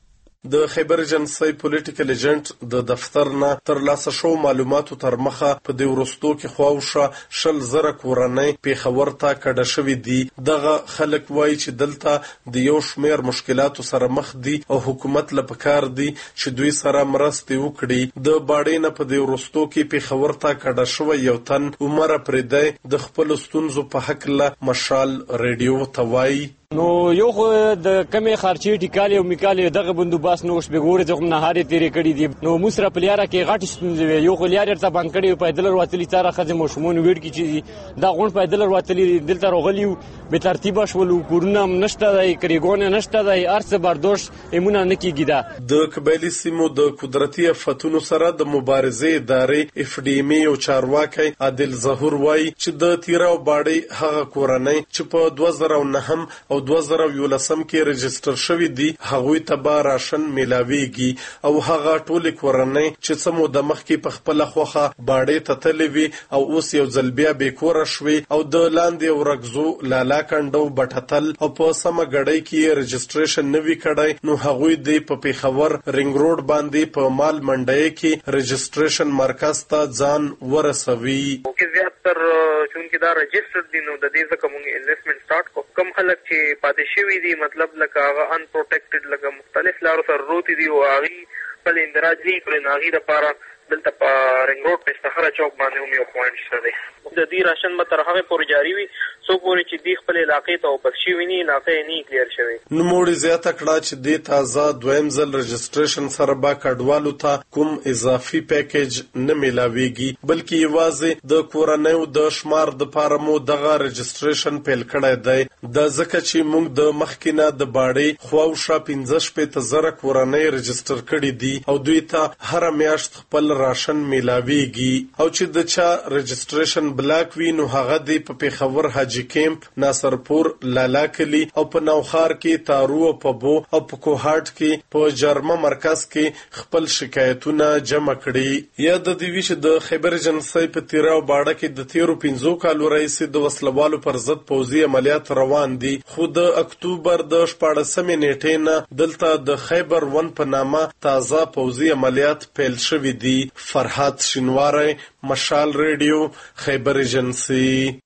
Speaker 3: د خیبر ایجنسی پولیټیکل ایجنټ د دفتر نه تر لاسه شو معلوماتو تر مخه په دې ورستو کې خواوشه 100,000 کورنۍ پیښور ته کډه شوې دي. دغه خلک وایي چې دلته د یو شمېر مشکلاتو سره مخ دي او حکومت له پکار دي چې دوی سره مرستې وکړي. د باډې نه په دې ورستو کې پیښور ته کډه شوی یو تن عمر پردی د خپل ستونزو په حق له مشال ریډیو ته وایي.
Speaker 4: نو یو خو د کمې خرچې ټیکالې او میکالې دغه بندوباس نو شپې ګورې ځکه نهارې تیرې کړي دي. نو موږ سره په لیاره کې غټې ستونزې وې. یو خو لیارې ورته بند کړې وې، پیدل وروتلي څاره ښځې ماشومان ویډ کې چې دا غونډ پیدل وروتلي دلته راغلي وو، بې ترتیبه شولو، کورونه هم نشته دی، کریګونه نشته دی، هر څه برداشت ایمونه نه کېږي. دا
Speaker 3: د قبایلي سیمو د قدرتي آفتونو سره د مبارزې ادارې FDM او چارواکي عادل ظهور وایي چې د تیرا او باډې هغه کورنۍ چې په 2009 او 2011 کې رجستر شوی دي هغوی ته به راشن میلاویږي او هغه ټولې کورنۍ چې څه موده مخکې په خپله خوښه باډې ته تللې وي او اوس یو ځل بیا بېکوره شوې او د لاندې ورکزو لالا کنډو بټتل او په سمه ګړۍ کې رجستریشن نه وي کړی، نو هغوی د په پیښور رنګ روډ باندې په مال منډۍ کې رجستریشن مرکز ته ځان ورسوي.
Speaker 15: زیاتر چونکې دا رجستر دي نو د دې ځکه موږ انویسټمنټ سٹارټ کو. کم خلک چې پاتې شوي دي مطلب لکه هغه ان پروټیکټډ لکه مختلف لارو سره روتي دي او هغې خپل اندراج نه کړی، نو هغې دپاره دلته په رنګ روډ په استخره چوک باندې هم یو پوینټ شته دی. د دې راشن به تر هغې پورې جاري وي څو پورې چې دوی خپل علاقې ته واپس شوي نه، علاقه یې نه کلیر شوې.
Speaker 3: نوموړي زیاته کړه چې دې تازه دویم ځل رجستریشن سره به کډوالو ته کوم اضافي پیکیج نه میلاویږي، بلکې یوازې د کورنیو د شمار دپاره مو دغه رجستریشن پیل کړی دی. دا ځکه چې موږ د مخکې نه د باډې خواوشا 15,000 کورنۍ رجستر کړي دي او دوی ته هره میاشت خپل راشن میلاویږي او چې د چا رجستریشن بلاک وي نو هغه دی په پیښور حاجی کیمپ، ناصرپور، لالا کلی او په نوخار کې تارو او پبو او په کوهاټ کې په جرمه مرکز کې خپل شکایتونه جمع کړي. یا د دې وی چې د خیبر ایجنسی په تیرا او باډه کې د تیرو 15 کالو راهیسې د وسلوالو پر ضد پوځي عملیات روان دي، خو د اکتوبر د 14 نیټې نه دلته د خیبر ون په نامه تازه پوځي عملیات پیل شوي دي. فرحات شینواری، مشال ریډیو، خیبر ایجنسی.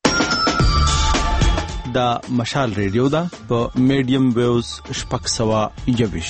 Speaker 7: دا مشال ریډیو دا په میډیم ویوز 621.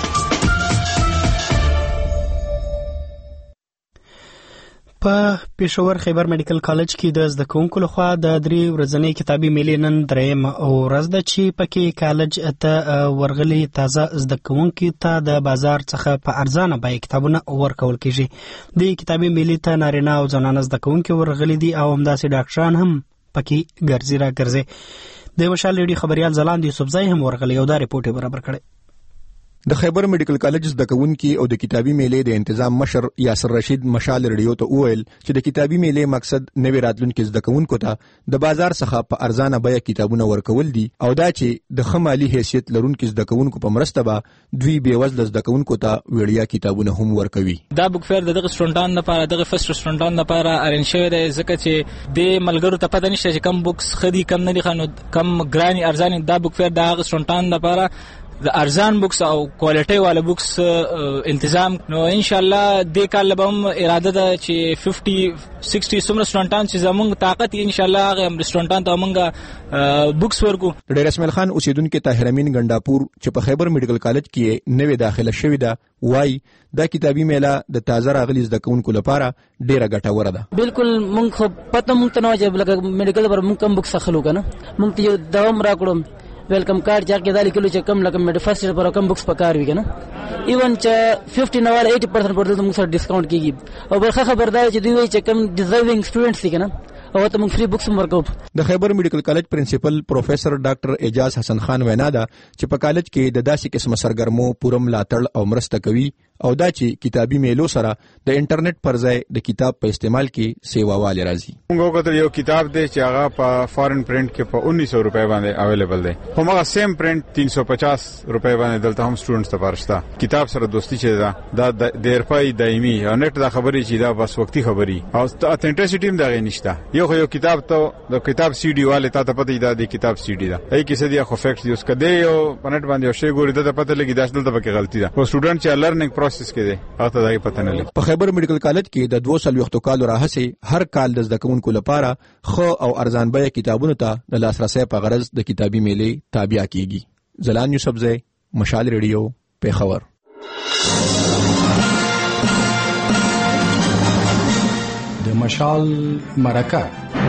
Speaker 1: په پېښور خیبر میډیکل کالج کې د زده کوونکو لخوا د 3 ورځنۍ کتابي میلې نن درېیم ورځ ده چې پکې کالج ته ورغلي تازه زده کوونکو ته د بازار څخه په ارزانه بیه کتابونه ورکول کېږي. د کتابي میلې ته نارینه او زنانه زده کوونکي ورغلي دي او همداسې ډاکټران هم پکې ګرځي را ګرځي. د مشال ریډیو خبريال زلاند یوسفزای هم ورغلي او دا ریپورت برابر کړی.
Speaker 17: د خیبر میډیکل کالج زده کوونکي او د کتابي میلې د تنظیم مشر یاسر رشید مشال ریډیو ته وویل چې د کتابي میلې مقصد نوی راتلونکو زده کوونکو ته د بازار څخه په ارزانه بیه کتابونه ورکول دي او دا چې د خمالي حیثیت لرونکو زده کوونکو په مرسته به دوی بیوزله زده کوونکو ته وړیا کتابونه هم ورکوي.
Speaker 25: دا بوک فیر دغه سټوډنټان لپاره دغه فرست سټوډنټان لپاره ارینج شوی دی ځکه چې د ملګرو ته پته نشته چې کم بوکس خدي کم نه دي خانو کم ګرانی ارزان. دا بوک فیر د هغه سټوډنټان لپاره د ارزان بوکس او کوالټي والا بوکس انتظام. نو ان شاء الله د کال به هم اراده ده چې 50-60 سمره سټوډنټان چې زموږ طاقت ان شاء الله هغه سټوډنټان ته موږ بوکس ورکو.
Speaker 17: ډیر اسماعیل خان اوسیدونکو طاهر امین ګنداپور چې په خیبر میډیکل کالج کې نوې داخله شوې ده وای دا کتابي میله د تازه راغلي زده کوونکو لپاره ډیره ګټوره ده.
Speaker 25: بالکل مونږ خو پته مونږ ته نه چې بلکې میډیکل پر مونږ کم بوکس اخلو کنه مونږ ته یو دوام راکړم ویلکم کارت چا کې دالي کلو چې کم لکه میډ فرست پر کم بوکس پکار وی کنه ایون چې 50 نه ولا 80% پر موږ سره ډیسکاونټ کیږي او بلخه خبردار چې دوی چې کم ډیزرvinګ سټوډنټس دي کنه او ته موږ فری بوکس ورکو.
Speaker 17: د خیبر میډیکل کالج پرنسپل پروفیسور ډاکټر اعجاز حسن خان وینا ده چې په کالج کې د داسې قسم سرګرمو پوره ملاتړ او مرسته کوي او دا چې کتابي میلو سره د انټرنیټ پر ځای د کتاب په استعمال کې سیواواله راځي.
Speaker 16: موږ وګورئ یو کتاب دی چې هغه په فارن پرنٹ کې په 1900 روپے باندې اویلیبل دی، خو هغه سیم پرنٹ 350 روپے باندې دلته هم سټوډنټس لپاره شته. کتاب سره دوستي چې دا د ډیر دایمي او نت دا خبرې چې دا بس وختي خبري او اتنټیسټی هم دغه نشته. یو کتاب ته د کتاب سی ډي والے ته پته دی د کتاب سی ډي دا ای کیسه دی خو فیکټ یوز کده یو پنټ باندې شی ګوري د پته لګی دا دلته پکې غلطی ده. او سټوډنټ چې لرنینګ پروسس کې دی هغه ته دا پته نه لګي.
Speaker 17: په خیبر میډیکل کالج کې د 200 کالو راهسه هر کال د زده کوونکو لپاره خو او ارزان بیه کتابونو ته د لاسرسي په غرض د کتابي میلې تابع کیږي. زلان یوسفزئی، مشال ریډیو، پیښور.
Speaker 20: د مشال مرکه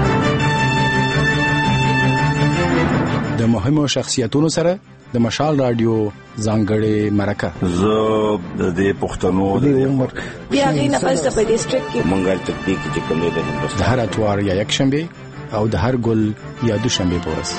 Speaker 20: د مهمو شخصیتونو سره د مشال رادیو ځانګړې مرکه.
Speaker 18: زه د دې پښتنو د عمر
Speaker 19: بیا غي نه پس په ډیسټریکټ کې
Speaker 18: منګل تکنیک چې کوم دی د هندوستان
Speaker 20: د هر اتوار یا یک شنبه او د هر ګل یا دوشنبه په ورځ.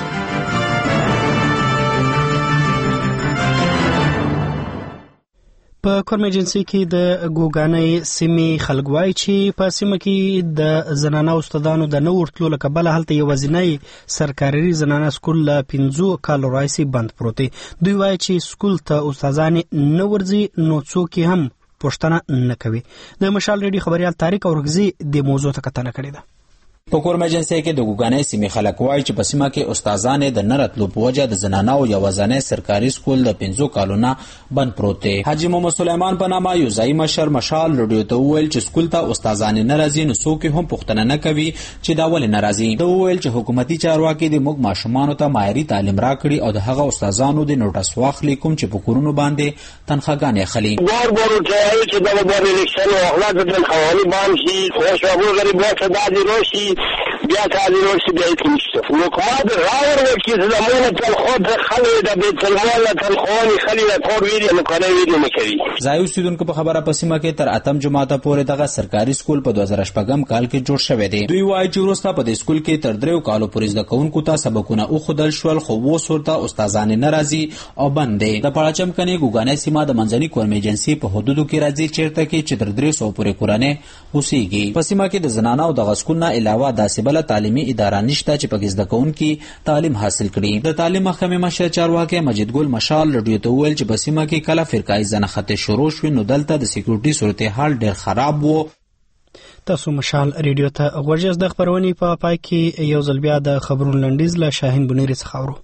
Speaker 1: په کورم ایجنسی کې د ګوګانۍ سیمې خلک وایي چې په سیمه کې د زنانه استادانو د نو ورتلو له کبله هلته یو ځینی سرکاري زنانه سکول له 15 کالو راځي بند پروت دی. دوی وایي چې سکول ته استادان نو ورځي نو څوک هم پوښتنه نه کوي. د مشال ریډیو خبريال طارق اورغزي د موضوع ته کتنه کړې ده.
Speaker 21: په کورم ایجنسی کې د ګوګانۍ سیمې خلک وایي چې په سیمه کې استادان د نرتلو په وجه د زنانه او یوازانه سرکاري سکول د 15 کالونه بند پروت دی. حاجی محمد سلیمان په نامه یو ځای مشر مشال ریډیو ته وویل چې سکول ته استادان ناراضي نو څوک هم پوښتنه نه کوي چې دا ولې ناراضي. دا وویل چې حکومتي چارواکي د موږ ماشومان ته معیاري تعلیم راکړي او د هغه استادانو د نوټس واخلي کوم چې په کورونو باندې تنخواګانې اخلي.
Speaker 22: ګورګورو چې دا به الیکشن او اخلاق د حوالی باندې خو شابو غریب واسه د روشي بیا تعالی روشي بیا کیسه حکومت راور وکیل زمونه تل خود خلې د بیت المال تل خواني خلې کور ویلي نو کنه ویلي نه کوي.
Speaker 21: ځایو سیدونکو په خبره پسیمه کې تر اتم جماعته پورې دغه سرکاري سکول په 2018 کال کې جوړ شوی دی. دوی وایي چې وروسته په دې سکول کې تر 3 کالو پورې زده کوونکو ته سبقونه او خدل شول خو اوس ورته استادان ناراضي او بند دي. د پړاچم کني ګوګانۍ سیمه د منځني کورم ایجنسی په حدودو کې راځي چیرته کې چې تر 300 پورې کورانه اوسېږي. پسیمه کې د زنانه او د غسکول نه علاوه د سیبل تعلیمي اداره نشته چې په زده کوونکو تعلیم حاصل کړي. د تعلیم محکمې مشر چارواکي مجید ګل مشال ریډیو ته ویل چې په سیمه کې کله فرقای زنخته شروع شو نو دلته د سکیورټي صورتحال ډېر خراب وو.
Speaker 1: تاسو مشال ریډیو ته غوږ د خبرونې په پای کې یو ځل بیا د خبرونو لنډیز له شاهین بنيري څخه اورو.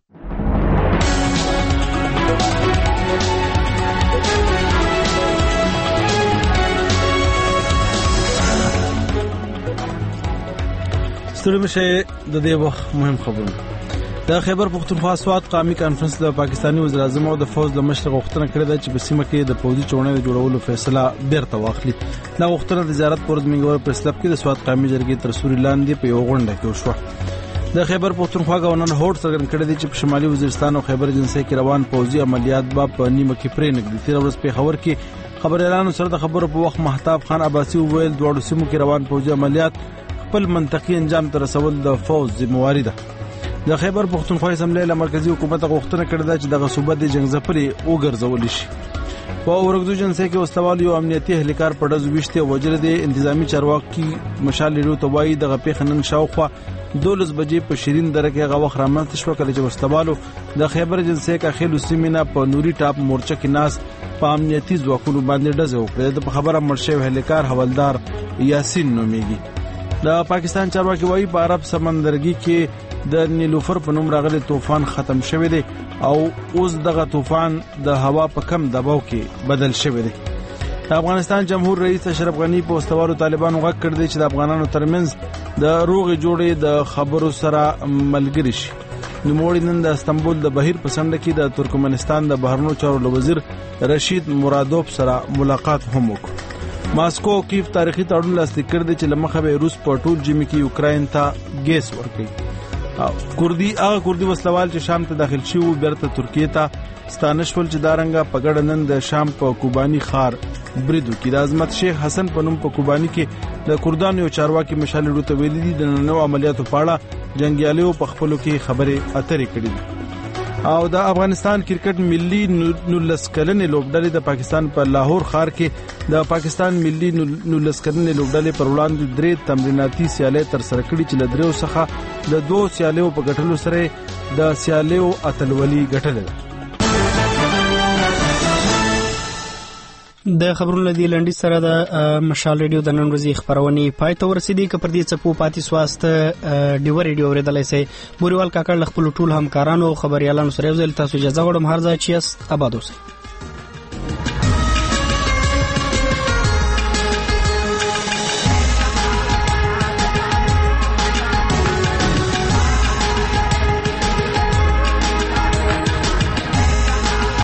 Speaker 2: ستړي مشه د دې وخت مهم خبرونه. د خیبر پختونخوا سواد قومي کانفرنس د پاکستاني وزیر اعظم او د فوج د مشر غوښتنه کړې ده چې په سیمه کې د پوځي چوڼۍ د جوړولو فیصله بیرته واخلي. دا غوښتنه د زیارت پورد منګور پرسلب کې د سواد قومي جرګې تر سوري لاندې په یو غونډه کې وشوه. د خیبر پختونخوا گورنر هوټ څرګند کړی دی چې په شمالي وزیرستان او خیبر ایجنسی کې روان پوځي عملیات په نیمه کې پرې نږدې تیر ورځ په خبر کې خبريالانو سره د خبرو په وخت مهتاب خان عباسي وویل دوه سیمو کې روان پوځي عملیات خپل منطقي انجام ته رسول د فوج ذمہواری ده. د خیبر پختونخوا اسمبلی له مرکزی حکومت غوښتنه کړې ده چې د صوبې د جنگ ځپلي وګرځول شي. په اورګدو جنسه کې واستوال یو امنیتي هلیکار په دز وشته وجره د انتظامی چارواکي مشال لرو توای د غپې خنن شاوخوا 12 بجې په شیرین دره کې غوښ رامنځ شو کله چې واستوالو د خیبر جنسه کا خېلو سیمینا په نوري ټاپ مورچه کې ناس په امنیتي ځواکونو باندې ډزه وکړه. د خبره مرشد هلیکار حوالدار یاسین نومیږي. د پاکستان چارواکي وایي په عرب سمندرګي کې د نیلوفر په نوم راغلي طوفان ختم شوی دی او اوس دغه طوفان د هوا په کم دباو کې بدل شوی دی. د افغانستان جمهور رئیس اشرف غنی په استوارو طالبانو غږ کړ دی چې د افغانانو ترمنځ د روغ جوړې د خبرو سره ملګری شي. نوموړي نن د استنبول د بهیر په سند کې د ترکمنستان د بهرنیو چارو وزیر رشید مرادوف سره ملاقات هم وکړ. ماسکو او کیف تاریخي تړون لاسلیک کړ دی چې لمخه به روس په ټول جمی کې یوکرين ته ګیس ورکړي. کوردی وسلوال چې شام ته داخل شي وو بیرته ترکیه ته ستانشول چې دارنګه پګړ نن د شام په کوبانی خار بریدو کې د عظمت شیخ حسن په نوم په کوبانی کې د کردانو چارواکي مشال ورته ویلي دي د نوو عملیاتو په اړه جنگیالیو په خپلو کې خبره اترې کړې. او د افغانستان کرکټ ملي 19 کلنې لوبډلې د پاکستان په لاهور ښار کې د پاکستان ملي 19 کلنې لوبډلې پر وړاندې 3 تمریناتي سیالۍ تر سره کړې چې له 3 څخه د 2 سیالیو په ګټلو سره د سیالیو اتلولي ګټلې.
Speaker 1: د خبرونو لدی لنډی سره د مشال ریډیو د نن ورځې خبرونه پای ته ورسېدي. که پر دې څپو پاتې سواست ډیور ریډیو اوریدلای شئ. بوريوال کاکړ خپل ټول همکارانو او خبريالانو سره یو ځل تاسو اجازه غواړم هر ځای چې آباد اوسئ.